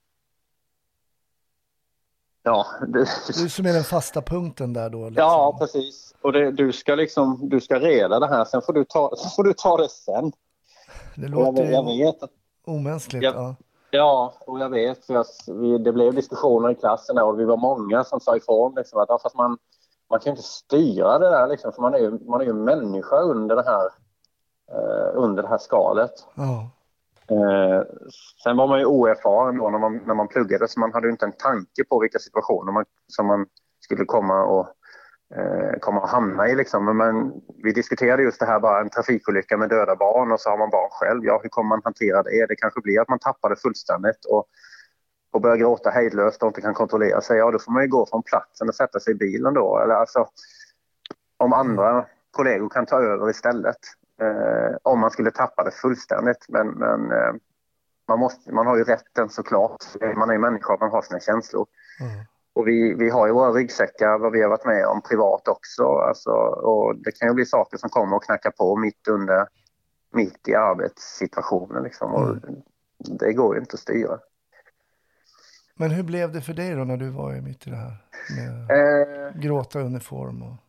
Ja, du, Du som är den fasta punkten där då. Liksom. Ja, precis. Och det, du ska liksom, du ska reda det här. Sen får du ta, så får du ta det sen. Det låter jag, jag vet att, omänskligt. jag, ja. ja, och jag vet. För att vi, det blev diskussioner i klassen där och vi var många som sa ifrån. Liksom, att, ja, fast man, man kan inte styra det där. Liksom, för man är ju, man är ju människa under det här, eh, under det här skalet. Ja. Eh, sen var man ju oerfaren då när man, när man pluggade, så man hade ju inte en tanke på vilka situationer man, som man skulle komma och, eh, komma och hamna i. Liksom. Men man, vi diskuterade just det här, bara en trafikolycka med döda barn och så har man barn själv. Ja, hur kommer man hantera det? Det kanske blir att man tappar det fullständigt och, och börjar gråta hejdlöst och inte kan kontrollera sig. Ja, då får man ju gå från platsen och sätta sig i bilen då. Eller alltså, om andra kollegor kan ta över istället. Eh, om man skulle tappa det fullständigt. Men, men eh, man, måste, man har ju rätten såklart. Man är ju människa, man har sina känslor. Mm. Och vi, vi har ju våra ryggsäckar, vad vi har varit med om privat också. Alltså, och det kan ju bli saker som kommer och knackar på mitt under, mitt i arbetssituationen. Liksom. Och Mm. det går ju inte att styra. Men hur blev det för dig då när du var mitt i det här? Med Eh, gråta uniform och...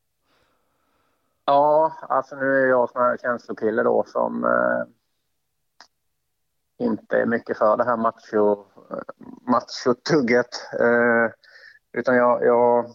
Ja, alltså nu är jag sån här känslokille då som eh, inte är mycket för det här macho, macho-tugget. Eh, utan jag, jag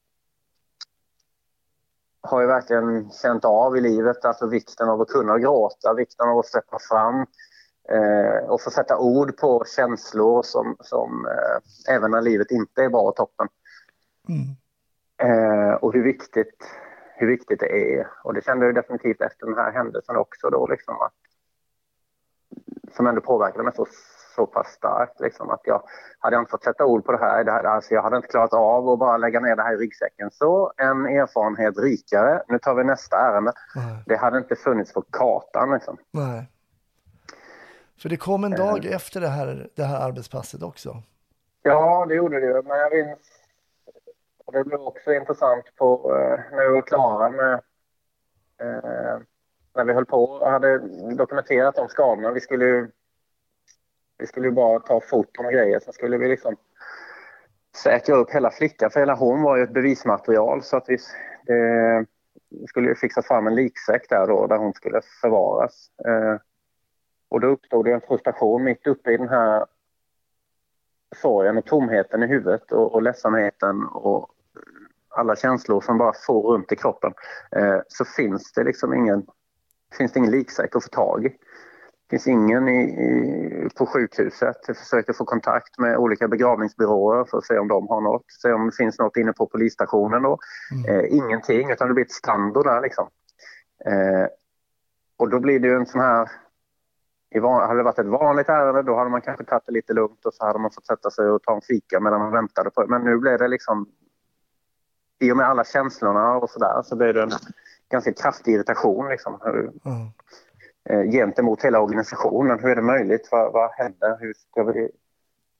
har ju verkligen känt av i livet alltså vikten av att kunna gråta, vikten av att släppa fram eh, och få sätta ord på känslor som, som eh, även när livet inte är bra toppen. Mm. Eh, och hur viktigt hur viktigt det är. Och det kände jag definitivt efter den här händelsen också då liksom att, som ändå påverkade mig så, så pass starkt liksom att jag hade inte fått sätta ord på det här, det här alltså jag hade inte klarat av att bara lägga ner det här i ryggsäcken. Så en erfarenhet rikare. Nu tar vi nästa ärende. Mm. Det hade inte funnits på kartan liksom. Nej. För det kom en dag mm. efter det här, det här arbetspasset också. Ja, det gjorde det. Men jag minns. Och det blev också intressant på eh, när vi var klara med eh, när vi höll på och hade dokumenterat de skadorna. Vi skulle ju vi skulle ju bara ta foton och grejer. Sen skulle vi liksom säkra upp hela flickan. För hela hon var ju ett bevismaterial. Så att vi det, vi skulle ju fixa fram en liksäck där då. Där hon skulle förvaras. Eh, och då uppstod det en frustration mitt uppe i den här sorgen och tomheten i huvudet. Och, och ledsamheten och alla känslor som bara får runt i kroppen, eh, så finns det liksom ingen finns det ingen liksäck att få tag i. Det finns ingen i, i, på sjukhuset. Jag försöker få kontakt med olika begravningsbyråer för att se om de har något. Se om det finns något inne på polisstationen då. Mm. Eh, ingenting, utan det blir ett stando där liksom. Eh, och då blir det ju en sån här i van, hade det varit ett vanligt ärende då hade man kanske tagit det lite lugnt och så hade man fått sätta sig och ta en fika medan man väntade på det. Men nu blev det liksom i och med alla känslorna och sådär så blev det en ganska kraftig irritation liksom, hur, mm. eh, gentemot hela organisationen. Hur är det möjligt? Vad, vad händer? Hur ska vi,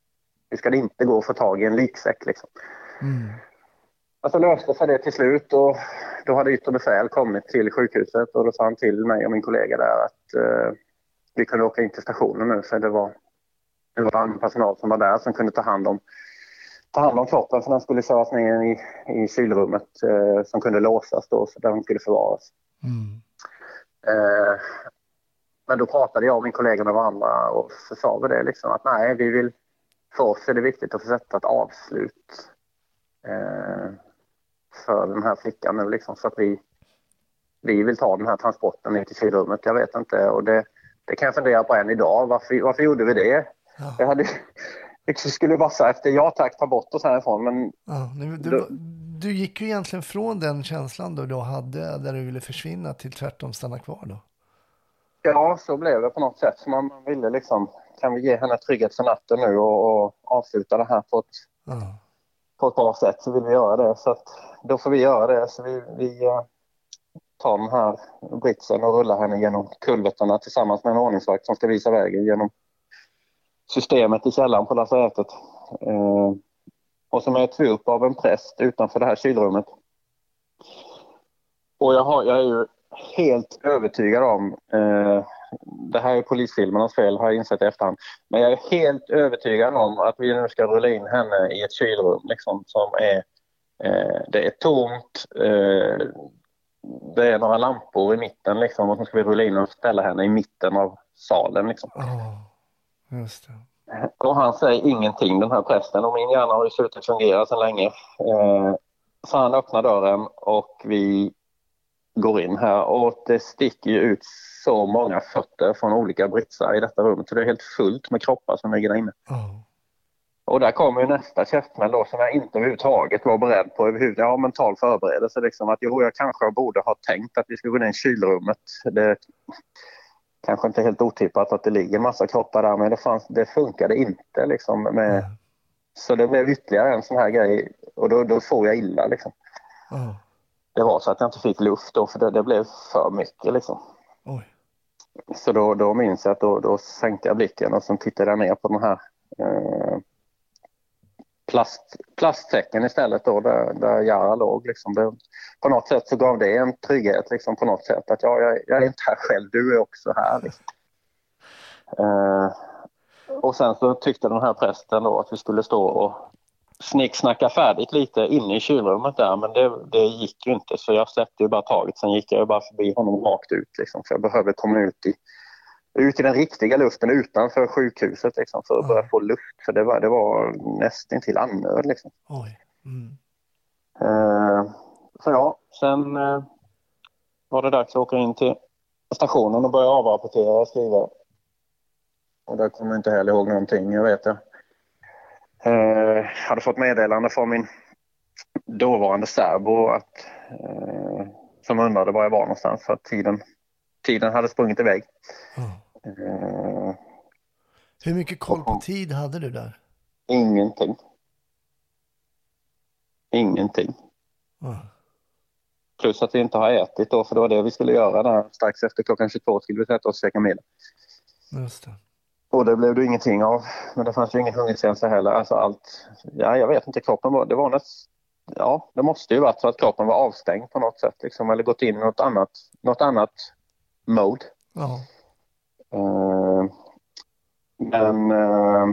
det ska inte gå att få tag i en liksäck liksom. Mm. Alltså löste sig det till slut och då hade yttre befäl kommit till sjukhuset och då sa han till mig och min kollega där att eh, vi kunde åka in till stationen nu för det var, det var annan personal som var där som kunde ta hand om ta hand om kroppen för den skulle köras ner i, i kylrummet eh, som kunde låsas då för där den skulle förvaras. Mm. Eh, men då pratade jag och min kollega med varandra och så sa vi det liksom att nej, vi vill, för oss är det viktigt att få sätta ett avslut eh, för den här flickan nu liksom, så att vi, vi vill ta den här transporten ner till kylrummet. Jag vet inte, och det, det kan jag fundera på än idag. Varför, varför gjorde vi det? Ja. Jag hade, jag skulle bara säga efter ja tack, ta bort oss härifrån. Men Ja, du, du, då, du gick ju egentligen från den känslan då du hade där du ville försvinna till tvärtom stanna kvar då. ja, så blev det på något sätt. Så man, man ville liksom, kan vi ge henne trygghet för natten nu och, och avsluta det här på ett, Ja. på ett bra sätt, så vill vi göra det. Så att, då får vi göra det. Så vi, vi uh, tar den här britsen och rullar henne genom kulvertarna tillsammans med en ordningsvakt som ska visa vägen genom systemet i källaren på lasarettet. Uh, och så möts vi upp av en präst utanför det här kylrummet. Och jag, har, jag är ju helt övertygad om, uh, det här är polisfilmernas fel har jag insett i efterhand, men jag är helt övertygad om att vi nu ska rulla in henne i ett kylrum liksom, som är, uh, det är tomt, uh, det är några lampor i mitten liksom, och så ska vi rulla in och ställa henne i mitten av salen liksom. Ja, just det. Och han säger ingenting, den här prästen, och min hjärna har ju slutat fungera sedan länge. Eh, så han öppnar dörren och vi går in här och det sticker ju ut så många fötter från olika britsar i detta rummet så det är helt fullt med kroppar som ligger där inne. Oh. Och där kommer ju nästa käftsmäll då som jag inte överhuvudtaget var beredd på överhuvudtaget. Jag har mental förberedelse liksom att jo, jag kanske borde ha tänkt att vi skulle gå ner i kylrummet. Det kanske inte helt otippat att det ligger en massa kroppar där, men det, fanns, det funkade inte liksom med, Mm. så det blev ytterligare en sån här grej och då, då får jag illa liksom. Oh. Det var så att jag inte fick luft då för det, det blev för mycket liksom. Oj. Så då, då minns jag att då, då sänkte jag blicken och så tittade jag ner på den här eh, plast, plastsäcken istället då där, där Jara låg liksom. Det, på något sätt så gav det en trygghet liksom på något sätt att ja, jag, jag är inte här själv, du är också här liksom. eh, och sen så tyckte den här prästen då att vi skulle stå och snicksnacka färdigt lite inne i kylrummet där, men det, det gick ju inte så jag släppte ju bara taget, sen gick jag ju bara förbi honom rakt ut liksom, för jag behövde komma ut i ut i den riktiga luften utanför sjukhuset liksom, för att börja få luft, för det var, det var nästan till annöd liksom. Oj. Mm. Eh, så ja, sen eh, var det dags att åka in till stationen och börja avrapportera och skriva. Och där kommer jag inte heller ihåg någonting, jag vet det. Eh, hade fått meddelande från min dåvarande särbo att, eh, som undrade var jag var någonstans för att tiden, tiden hade sprungit iväg. Oh. Eh, Hur mycket koll på tid hade du där? Ingenting. Ingenting. Oh. Plus att vi inte har ätit då, för det var det vi skulle göra där. Strax efter klockan tjugotvå skulle vi sätta oss och käka middag. Just det. Och det blev det ingenting av. Men det fanns ju ingen hungerkänsla heller. Alltså allt, ja jag vet inte, kroppen var, det var näst, ja det måste ju varit så att kroppen var avstängd på något sätt liksom, eller gått in i något annat, något annat mode. Ja. Uh, men uh,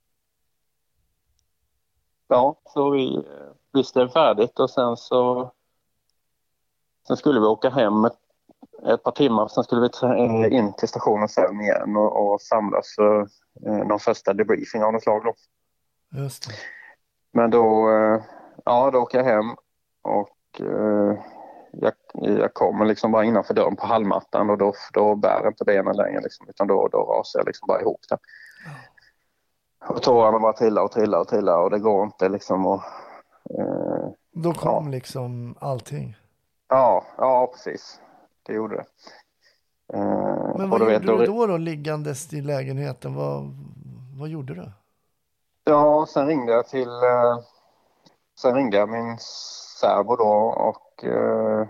ja, så vi visste färdigt och sen så sen skulle vi åka hem ett, ett par timmar, sen skulle vi ta in till stationen sen igen och, och samlas för uh, någon första debriefing av något slag då. Just det. Men då uh, ja, då åker jag hem och uh, Jag, jag kommer liksom bara innanför dörren på halmmattan och då, då bär inte benen längre liksom, utan då, då rasar jag liksom bara ihop där. Och tårarna bara trillar och trillar och trillar och det går inte liksom. Och, eh, Då kom ja. liksom allting. Ja, ja precis. Det gjorde det. Eh, Men och vad då gjorde vet, du då, då, då liggandes i lägenheten? Vad, vad gjorde du? Ja, sen ringde jag till eh, sen ringde jag min särbo då och eh,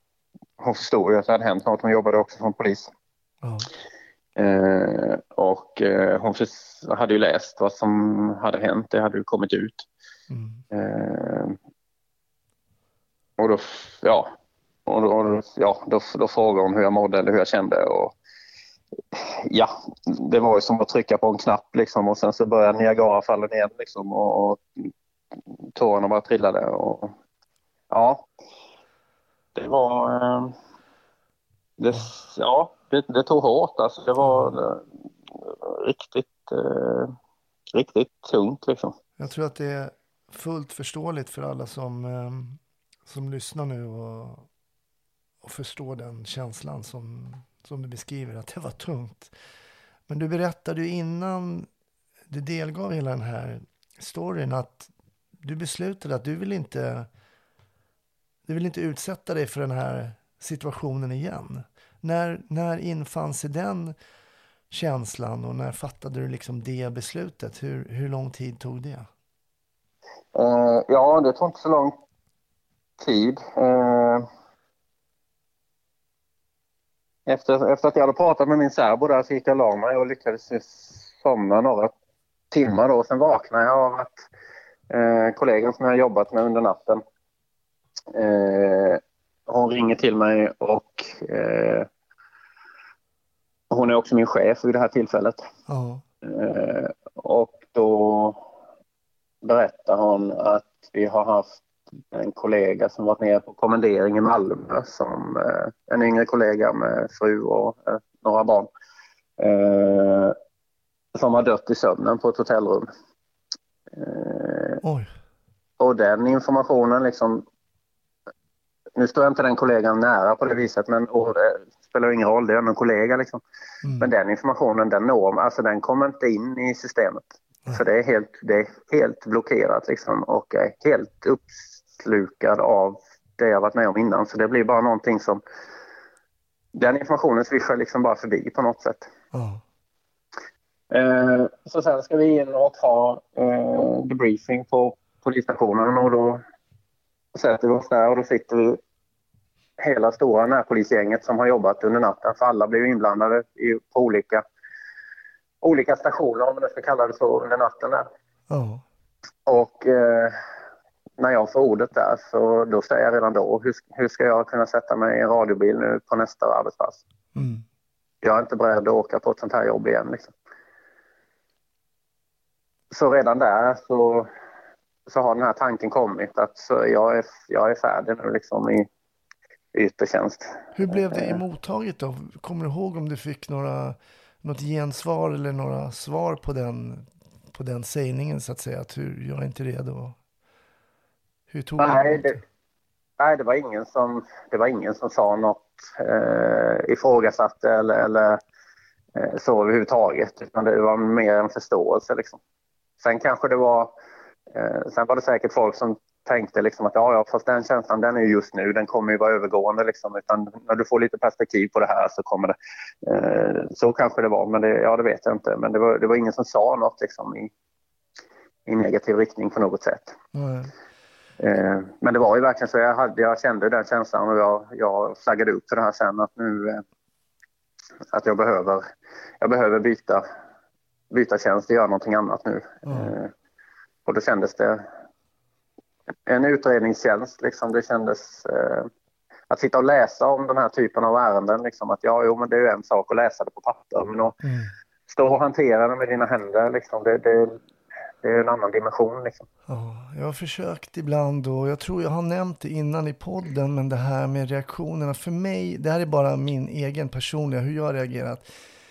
hon förstod ju att det hade hänt något. Hon jobbade också som polis. Ja. Eh, och Och eh, hon förs- hade ju läst vad som hade hänt. Det hade ju kommit ut. Mm. Eh, och då, ja, och, då- och, då- ja då, då frågade hon hur jag mådde eller hur jag kände. Och, ja, det var ju som att trycka på en knapp liksom. Och sen så började Niagarafallen igen liksom. Och, och tårarna bara trillade. Och, ja, det var... Eh, det, ja, det, det tog hårt. Alltså, det var eh, riktigt, eh, riktigt tungt liksom. Jag tror att det är fullt förståeligt för alla som, eh, som lyssnar nu och, och förstår den känslan som, som du beskriver, att det var tungt. Men du berättade ju innan du delgav hela den här storyn att du beslutade att du vill inte, du vill inte utsätta dig för den här situationen igen. När, när infann sig den känslan och när fattade du liksom det beslutet? Hur, hur lång tid tog det? Eh, ja, det tog inte så lång tid. Eh, efter, efter att jag hade pratat med min särbo där så gick jag och la mig och lyckades somna några timmar då. Sen vaknade jag av att eh, kollegan som jag har jobbat med under natten eh, hon ringer till mig och eh, hon är också min chef vid det här tillfället. Ja. Eh, och då berättar hon att vi har haft en kollega som varit nere på kommendering i Malmö som eh, en yngre kollega med fru och eh, några barn eh, som har dött i sömnen på ett hotellrum. Eh, Oj. och den informationen liksom, nu står jag inte den kollegan nära på det viset, men och det spelar ingen roll, det är en kollega liksom. Mm. Men den informationen, den når, alltså den kommer inte in i systemet. Mm. För det är helt, det är helt blockerat liksom, och är helt uppslukad av det jag varit med om innan. Så det blir bara någonting som, den informationen svischar liksom bara förbi på något sätt. Ja. Eh, så sen ska vi in och ha eh, debriefing på polisstationen och då sätter vi oss där och då sitter vi hela stora närpolisgänget som har jobbat under natten, för alla blev inblandade i, på olika, olika stationer, om man ska kalla det så, under natten där. Ja. Och eh, när jag får ordet där så då säger jag redan då, hur, hur ska jag kunna sätta mig i en radiobil nu på nästa arbetspass? Mm. Jag är inte beredd att åka på ett sånt här jobb igen liksom. Så redan där så, så har den här tanken kommit att så jag, är, jag är färdig nu liksom i yttertjänst. Hur blev det emottaget då? Kommer du ihåg om du fick några, något gensvar eller några svar på den, på den sägningen så att säga? Att hur, jag är inte redo. Hur tog nej, det? det, nej, det var ingen som, det var ingen som sa något eh, ifrågasatte eller, eller eh, så överhuvudtaget. Utan det var mer en förståelse liksom. Sen kanske det var, eh, sen var det säkert folk som tänkte liksom att ja, ja, fast den känslan, den är ju just nu, den kommer ju vara övergående liksom, utan när du får lite perspektiv på det här så kommer det, eh, så kanske det var, men det, ja, det vet jag inte, men det var, det var ingen som sa något liksom i, i negativ riktning på något sätt. Mm. Eh, men det var ju verkligen så, jag, hade, jag kände den känslan och jag, jag flaggade upp för det här sen att nu, eh, att jag behöver, jag behöver byta, byta tjänst och göra någonting annat nu. Mm. Eh, och då kändes det en utredningstjänst liksom, det kändes eh, att sitta och läsa om den här typen av ärenden liksom, att ja, jo, men det är ju en sak att läsa det på papper, men att Mm. stå och hantera det med dina händer liksom, det, det, det är en annan dimension liksom. Ja, jag har försökt ibland och jag tror jag har nämnt det innan i podden, men det här med reaktionerna för mig, det här är bara min egen personliga, hur jag har reagerat,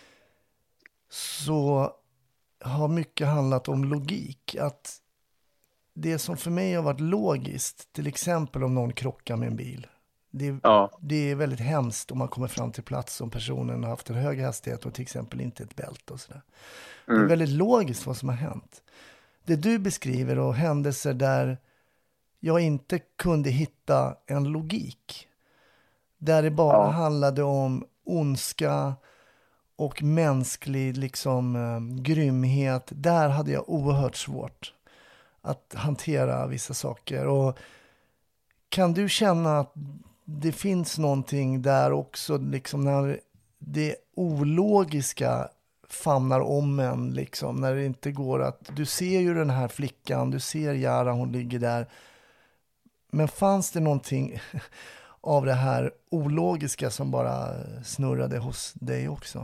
så har mycket handlat om logik, att det som för mig har varit logiskt, till exempel om någon krockar med en bil. Det, Ja. det är väldigt hemskt om man kommer fram till plats om personen har haft en hög hastighet och till exempel inte ett bälte och sådär. Mm. Det är väldigt logiskt vad som har hänt. Det du beskriver och händelser där jag inte kunde hitta en logik. Där det bara Ja. handlade om ondska och mänsklig liksom, eh, grymhet. Där hade jag oerhört svårt att hantera vissa saker. Och kan du känna att det finns någonting där också, liksom när det ologiska famnar om en liksom, när det inte går att, du ser ju den här flickan, du ser Yara, hon ligger där, men fanns det någonting av det här ologiska som bara snurrade hos dig också?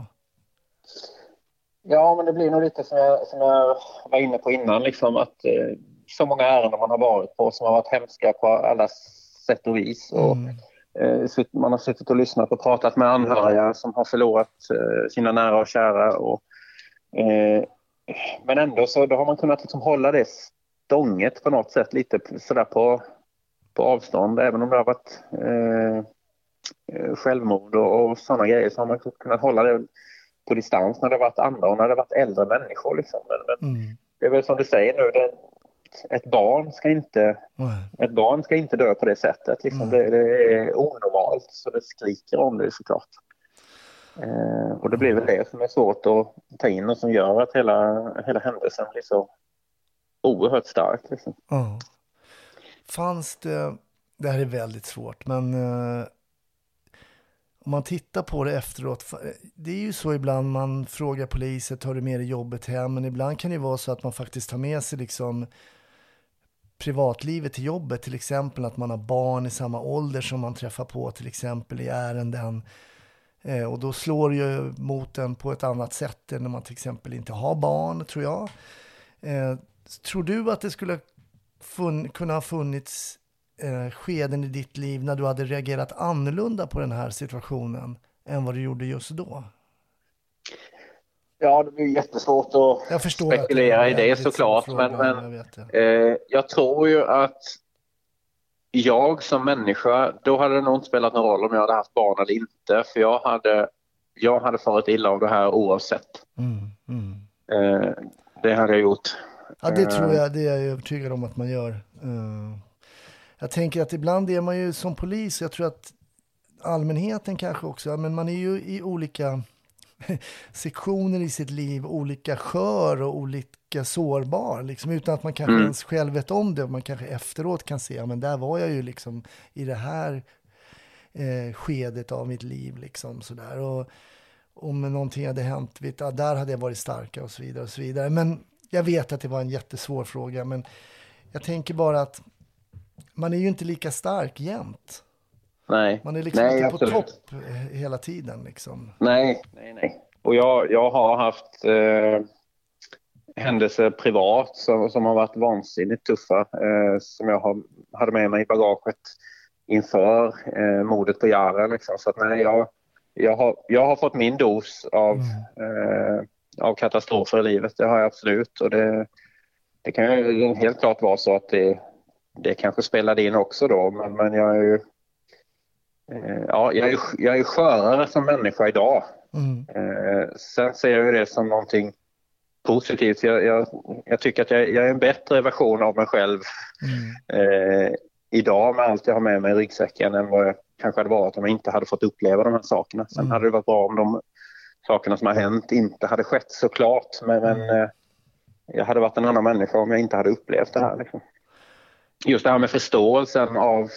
Ja, men det blir nog lite som jag, som jag var inne på innan, liksom att eh, så många ärenden man har varit på som har varit hemska på alla sätt och vis. Och, Mm. eh, man har suttit och lyssnat och pratat med anhöriga som har förlorat eh, sina nära och kära. Och, eh, men ändå så då har man kunnat liksom hålla det stånget på något sätt lite sådär på, på avstånd. Även om det har varit eh, självmord och, och sådana grejer, så har man kunnat hålla det på distans när det varit andra och när det varit äldre människor. Liksom. Men, men Mm. det är väl som du säger nu, det, ett barn ska inte Mm. ett barn ska inte dö på det sättet. Liksom. Mm. Det, det är onormalt, så det skriker om det såklart. Eh, och det blir väl det som är svårt att ta in och som gör att hela, hela händelsen blir så oerhört stark. Liksom. Ja. Fanns det, det här är väldigt svårt, men eh, om man tittar på det efteråt, det är ju så ibland man frågar polisen, tar du med dig jobbet hem, men ibland kan det vara så att man faktiskt tar med sig liksom privatlivet till jobbet, till exempel att man har barn i samma ålder som man träffar på till exempel i ärenden, eh, och då slår ju mot en på ett annat sätt än när man till exempel inte har barn, tror jag. Eh, tror du att det skulle fun- kunna ha funnits eh, skeden i ditt liv när du hade reagerat annorlunda på den här situationen än vad du gjorde just då? Ja, det blir jättesvårt att Jag förstår spekulera att det i det väldigt såklart. svår Men, fråga, men jag vet det. eh, jag tror ju att jag som människa, då hade det nog inte spelat någon roll om jag hade haft barn eller inte. För jag hade, jag hade farit illa av det här oavsett. Mm, mm. Eh, det hade jag gjort. Ja, det tror jag, det är jag övertygad om att man gör. Uh, jag tänker att ibland är man ju som polis, jag tror att allmänheten kanske också, men man är ju i olika sektioner i sitt liv, olika skör och olika sårbar, liksom, utan att man kanske Mm. ens själv vet om det. Man kanske efteråt kan se, ja, men där var jag ju liksom i det här eh, skedet av mitt liv, liksom sådär. Och om någonting hade hänt, vet, ja, där hade jag varit starkare och så vidare och så vidare. Men jag vet att det var en jättesvår fråga, men jag tänker bara att man är ju inte lika stark jämt. Nej, Man är liksom nej, inte absolut. på topp eh, hela tiden liksom. Nej, nej, nej. Och jag, jag har haft eh, händelser privat som, som har varit vansinnigt tuffa. Eh, som jag har, hade med mig i bagaget inför eh, mordet på Yara. Liksom. Så att nej, jag, jag, har, jag har fått min dos av, eh, av katastrofer i livet. Det har jag absolut. Och det, det kan ju helt klart vara så att det, det kanske spelade in också då. Men, men jag är ju Ja, jag är, jag är skörare som människa idag. Mm. Eh, sen ser jag ju det som någonting positivt. Jag, jag, jag tycker att jag, jag är en bättre version av mig själv Mm. eh, idag med allt jag har med mig i ryggsäcken än vad jag kanske hade varit om jag inte hade fått uppleva de här sakerna. Sen Mm. hade det varit bra om de sakerna som har hänt inte hade skett såklart. Men, men eh, jag hade varit en annan människa om jag inte hade upplevt det här. Liksom. Just det här med förståelsen av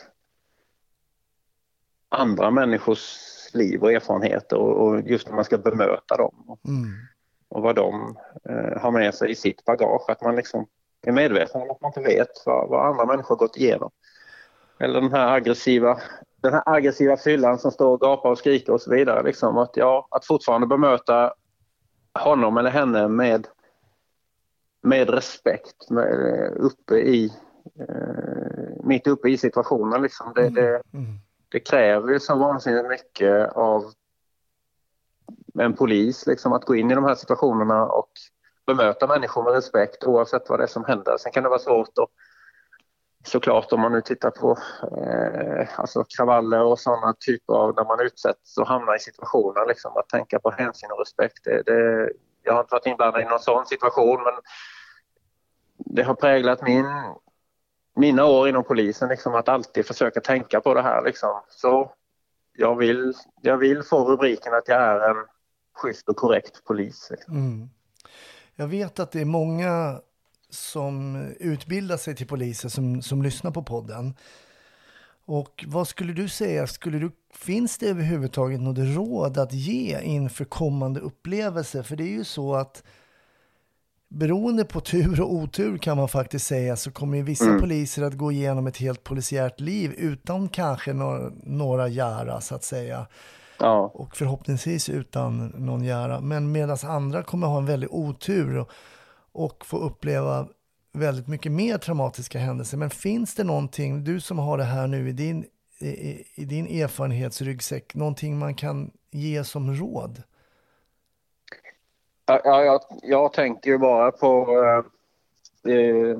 andra människors liv och erfarenheter och, och just när man ska bemöta dem och, Mm. och vad de eh, har med sig i sitt bagage. Att man liksom är medveten om att man inte vet vad, vad andra människor gått igenom. Eller den här aggressiva, den här aggressiva fyllan som står och gapar och skriker och så vidare. Liksom, att, ja, att fortfarande bemöta honom eller henne med, med respekt med, uppe i, eh, mitt uppe i situationen. Liksom. Det, det, Mm. Det kräver ju så vansinnigt mycket av en polis liksom, att gå in i de här situationerna och bemöta människor med respekt oavsett vad det är som händer. Sen kan det vara svårt att, såklart om man nu tittar på eh, alltså kravaller och sådana typer av när man utsätts och hamnar i situationer liksom, att tänka på hänsyn och respekt. Det, det, jag har inte varit inblandad i någon sån situation, men det har präglat min mina år inom polisen, liksom, att alltid försöka tänka på det här. Liksom. Så jag vill, jag vill få rubriken att jag är en schysst och korrekt polis. Liksom. Mm. Jag vet att det är många som utbildar sig till poliser som, som lyssnar på podden. Och vad skulle du säga, skulle du, finns det överhuvudtaget något råd att ge inför kommande upplevelser? För det är ju så att beroende på tur och otur kan man faktiskt säga, så kommer ju vissa mm. poliser att gå igenom ett helt polisiärt liv utan kanske några, några jära så att säga. Ja. Och förhoppningsvis utan någon jära. Men medan andra kommer ha en väldigt otur och, och få uppleva väldigt mycket mer traumatiska händelser. Men finns det någonting, du som har det här nu i din, i, i din erfarenhetsryggsäck, någonting man kan ge som råd? Ja, jag, jag tänker ju bara på eh,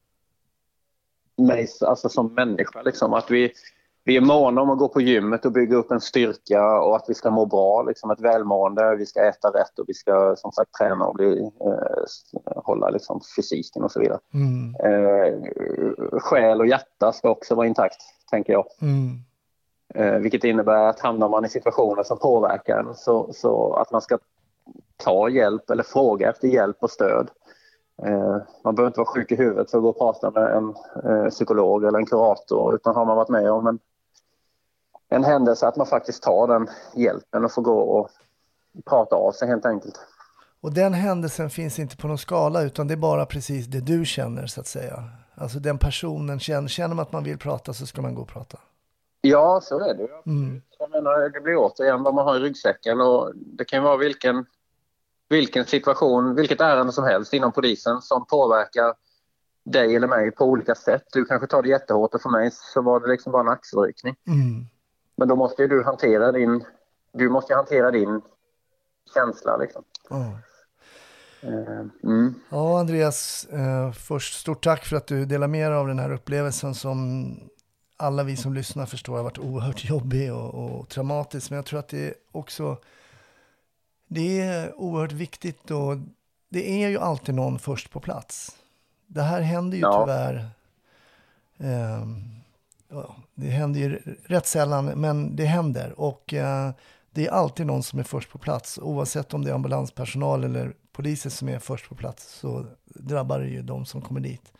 mig alltså som människa. Liksom, att vi, vi är måna om att gå på gymmet och bygga upp en styrka och att vi ska må bra. Liksom, ett välmående, vi ska äta rätt och vi ska som sagt träna och bli, eh, hålla liksom, fysiken och så vidare. Mm. Eh, själ och hjärta ska också vara intakt, tänker jag. Mm. Eh, vilket innebär att hamnar man i situationer som påverkar en, så, så att man ska ta hjälp eller fråga efter hjälp och stöd. Eh, man behöver inte vara sjuk i huvudet för att gå och prata med en eh, psykolog eller en kurator, utan har man varit med om en, en händelse att man faktiskt tar den hjälpen och får gå och prata av sig helt enkelt. Och den händelsen finns inte på någon skala, utan det är bara precis det du känner så att säga. Alltså den personen känner, känner man att man vill prata så ska man gå och prata. Ja, så är det. Mm. Jag menar, det blir återigen vad man har i ryggsäcken, och det kan vara vilken vilken situation, vilket ärende som helst inom polisen som påverkar dig eller mig på olika sätt. Du kanske tar det jättehårt, och för mig så var det liksom bara en axelryckning. Mm. Men då måste ju du hantera din du måste hantera din känsla liksom. Mm. Mm. Ja, Andreas, eh, först stort tack för att du delar med dig av den här upplevelsen som alla vi som lyssnar förstår har varit oerhört jobbig och, och traumatisk. Men jag tror att det också det är oerhört viktigt, och det är ju alltid någon först på plats. Det här händer ju ja. tyvärr. Eh, ja, det händer ju rätt sällan, men det händer. Och eh, det är alltid någon som är först på plats. Oavsett om det är ambulanspersonal eller poliser som är först på plats, så drabbar det ju de som kommer dit.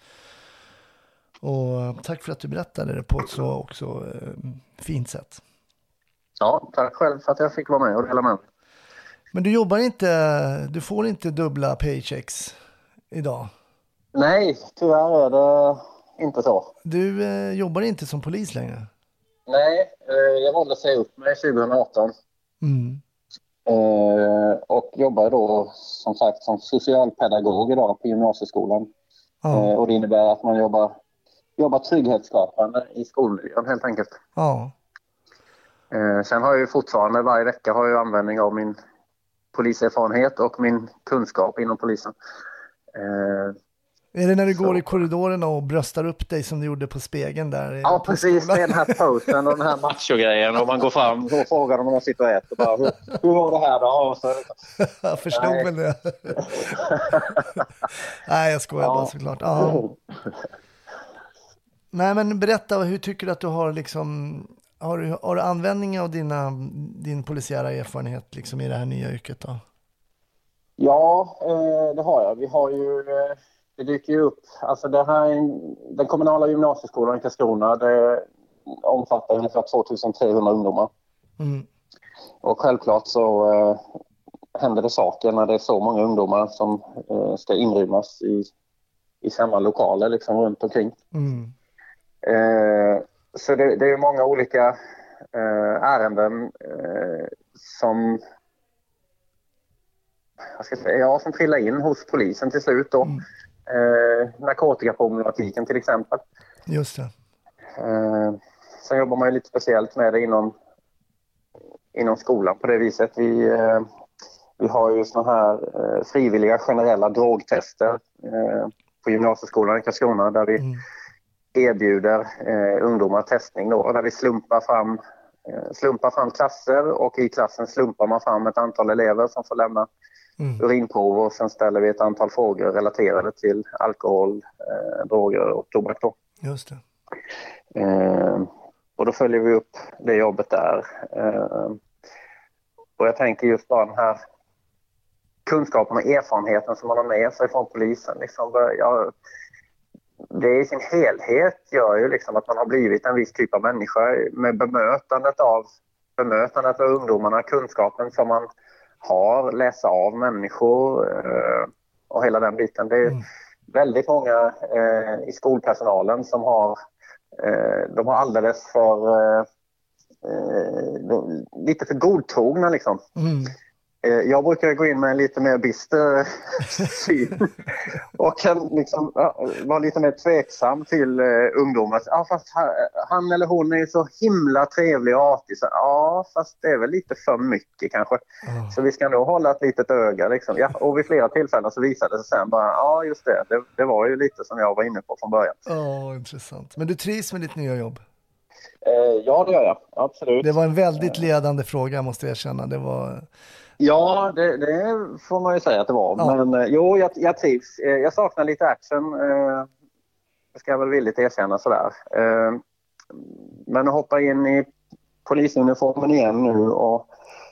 Och tack för att du berättade det på ett så också eh, fint sätt. Ja, tack själv för att jag fick vara med och dela med mig. Men du jobbar inte, du får inte dubbla paychecks idag? Nej, tyvärr är det inte så. Du eh, jobbar inte som polis längre? Nej, eh, jag valde att säga upp mig tjugo arton. Mm. Eh, och jobbar då som sagt som socialpedagog idag på gymnasieskolan. Ja. Eh, och det innebär att man jobbar, jobbar trygghetsskapande i skolmiljön helt enkelt. Ja. Eh, sen har jag ju fortfarande varje vecka har jag användning av min poliserfarenhet och min kunskap inom polisen. Eh, är det när du så. går i korridorerna och bröstar upp dig som du gjorde på spegeln där? Ja, precis. Det är den här posten och den här macho-grejen. Och man går fram och frågar om man sitter och äter. Bara, hur, hur var det här då? Och så, jag förstod nej. väl det. Nej, jag skojar ja. bara såklart. Ja. Nej, men berätta, hur tycker du att du har liksom... Har du, har du användning av dina, din polisiära erfarenhet liksom i det här nya yrket då? Ja, eh, det har jag. Vi har ju, eh, det dyker ju upp, alltså det här, den kommunala gymnasieskolan i Karlskrona, det omfattar ungefär tvåtusen-trehundra ungdomar. Mm. Och självklart så eh, händer det saker när det är så många ungdomar som eh, ska inrymmas i, i samma lokaler liksom runt omkring. Mm. Eh, Så det, det är många olika eh, ärenden eh, som, jag ska säga, ja, som trillar in hos polisen till slut då. Mm. Eh, narkotikaproblematiken till exempel. Just det. Eh, sen jobbar man ju lite speciellt med det inom, inom skolan på det viset. Vi, eh, vi har ju såna här eh, frivilliga generella drogtester eh, på gymnasieskolan i Karlskrona där vi mm. erbjuder eh, ungdomar testning då, där vi slumpar fram, eh, slumpar fram klasser, och i klassen slumpar man fram ett antal elever som får lämna mm. urinprov, och sen ställer vi ett antal frågor relaterade till alkohol, eh, droger och tobak då. Just det. Eh, och då följer vi upp det jobbet där. Eh, och jag tänker just bara den här kunskapen och erfarenheten som man har med sig från polisen. Liksom, jag, det i sin helhet gör ju liksom att man har blivit en viss typ av människa med bemötandet av, bemötandet av ungdomarna, kunskapen som man har, läsa av människor eh, och hela den biten. Det är mm. väldigt många eh, i skolpersonalen som har, eh, de har alldeles för, eh, eh, lite för godtagna liksom. Mm. Jag brukar gå in med en lite mer bister syn och kan liksom ja, vara lite mer tveksam till uh, ungdomar. Ja, fast han eller hon är så himla trevlig och artig. Så, ja, fast det är väl lite för mycket kanske. Oh. Så vi ska nog hålla ett litet öga. Liksom. Ja, och vid flera tillfällen så visade det sig sen bara, ja just det, det, det var ju lite som jag var inne på från början. Ja, oh, intressant. Men du trivs med ditt nya jobb? Uh, ja, det gör jag. Absolut. Det var en väldigt ledande uh. fråga, måste jag erkänna. Det var... Ja, det, det får man ju säga att det var. Ja. Men eh, jo, jag, jag trivs. Eh, jag saknar lite action. Eh, det ska jag väl villigt erkänna sådär. Eh, men att hoppa in i polisuniformen igen nu och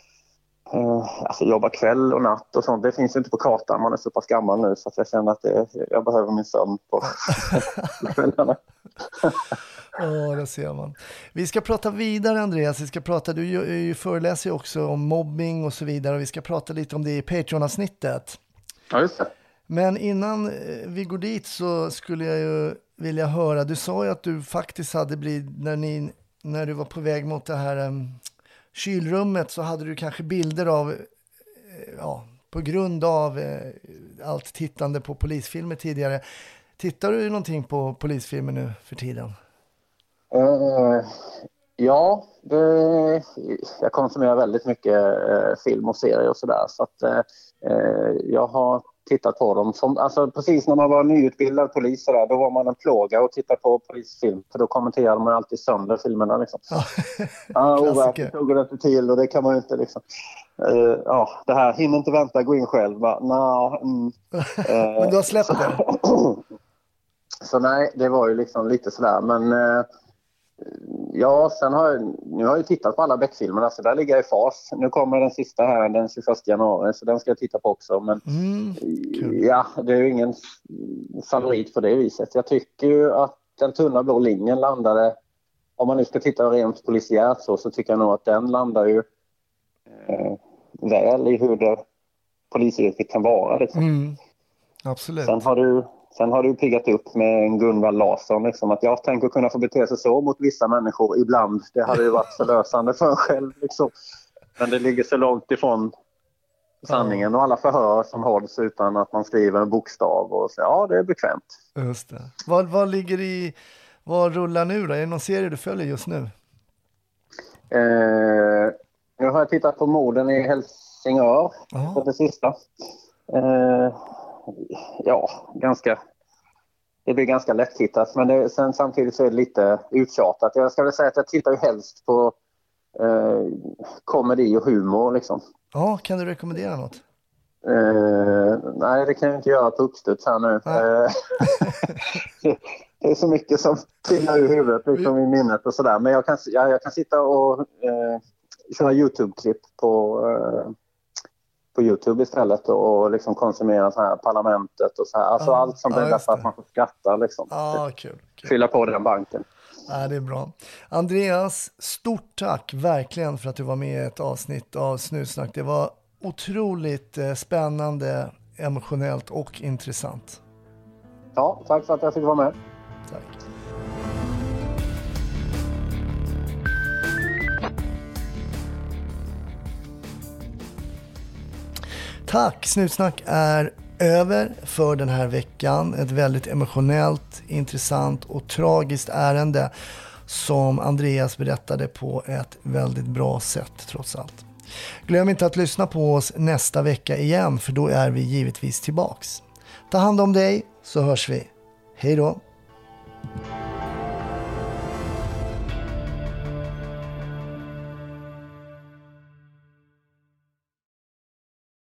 eh, alltså jobba kväll och natt och sånt. Det finns ju inte på kartan. Man är så pass gammal nu så att jag känner att det, jag behöver min sömn på kvällarna. Ja, oh, det ser man. Vi ska prata vidare, Andreas. Vi ska prata, du ju, ju föreläser ju också om mobbing och så vidare. Och vi ska prata lite om det i Patreon-avsnittet. Ja, just det. Men innan vi går dit så skulle jag ju vilja höra. Du sa ju att du faktiskt hade blivit, när, ni, när du var på väg mot det här um, kylrummet så hade du kanske bilder av, ja, på grund av uh, allt tittande på polisfilmer tidigare. Tittar du någonting på polisfilmer nu för tiden? Uh, ja, det, jag konsumerar väldigt mycket uh, film och serier och sådär. Så att uh, jag har tittat på dem. Som, alltså, precis när man var nyutbildad polis så där, då var man en plåga och tittade på polisfilm. För då kommenterade man alltid sönder filmerna. Liksom. Ja, overkligt tog det inte till och det kan man ju inte liksom. Uh, ja, det här, hinner inte vänta, gå in själv. Va? Nah, mm. uh, Men du har släppt det? Så nej, det var ju liksom lite sådär. Men uh, ja, sen har jag, nu har jag tittat på alla Beck-filmerna så där ligger jag i fas. Nu kommer den sista här den tjugoförsta januari så den ska jag titta på också. Men mm, cool. Ja, det är ju ingen favorit på det viset. Jag tycker ju att den tunna blå linjen landade, om man nu ska titta rent polisiärt så, så tycker jag nog att den landar ju eh, väl i hur det polisyrket kan vara. Liksom. Mm, absolut. Sen har du Sen har du piggat upp med en Gunvald Larsson liksom, att jag tänker kunna få bete sig så mot vissa människor ibland. Det hade ju varit förlösande för en själv. Liksom. Men det ligger så långt ifrån sanningen och alla förhör som hålls utan att man skriver en bokstav. Och så, ja, det är bekvämt. Just det. Vad, vad ligger i, vad rullar nu då? Är det någon serie du följer just nu? Eh, nu har jag tittat på morden i Helsingör för det sista. Eh, Ja, ganska, det blir ganska lättittat men det, sen, samtidigt så är det lite uttjatat. Jag ska väl säga att jag tittar ju helst på eh, komedi och humor liksom. Ja, kan du rekommendera något? Eh, nej, det kan jag inte göra på uppstuds här nu. Eh, det är så mycket som trillar ur huvudet liksom, i minnet och sådär. Men jag kan, jag, jag kan sitta och eh, köra YouTube-klipp på... Eh, på YouTube istället och liksom konsumera så här parlamentet och så här. Alltså ah, allt som blir ah, för att man får skratta liksom. Ah, kul, kul. Fylla på den banken. Ah, det är bra. Andreas, stort tack verkligen för att du var med i ett avsnitt av Snutsnack. Det var otroligt eh, spännande, emotionellt och intressant. Ja, tack för att jag fick vara med. Tack. Tack, Snutsnack är över för den här veckan. Ett väldigt emotionellt, intressant och tragiskt ärende som Andreas berättade på ett väldigt bra sätt trots allt. Glöm inte att lyssna på oss nästa vecka igen för då är vi givetvis tillbaks. Ta hand om dig så hörs vi. Hej då!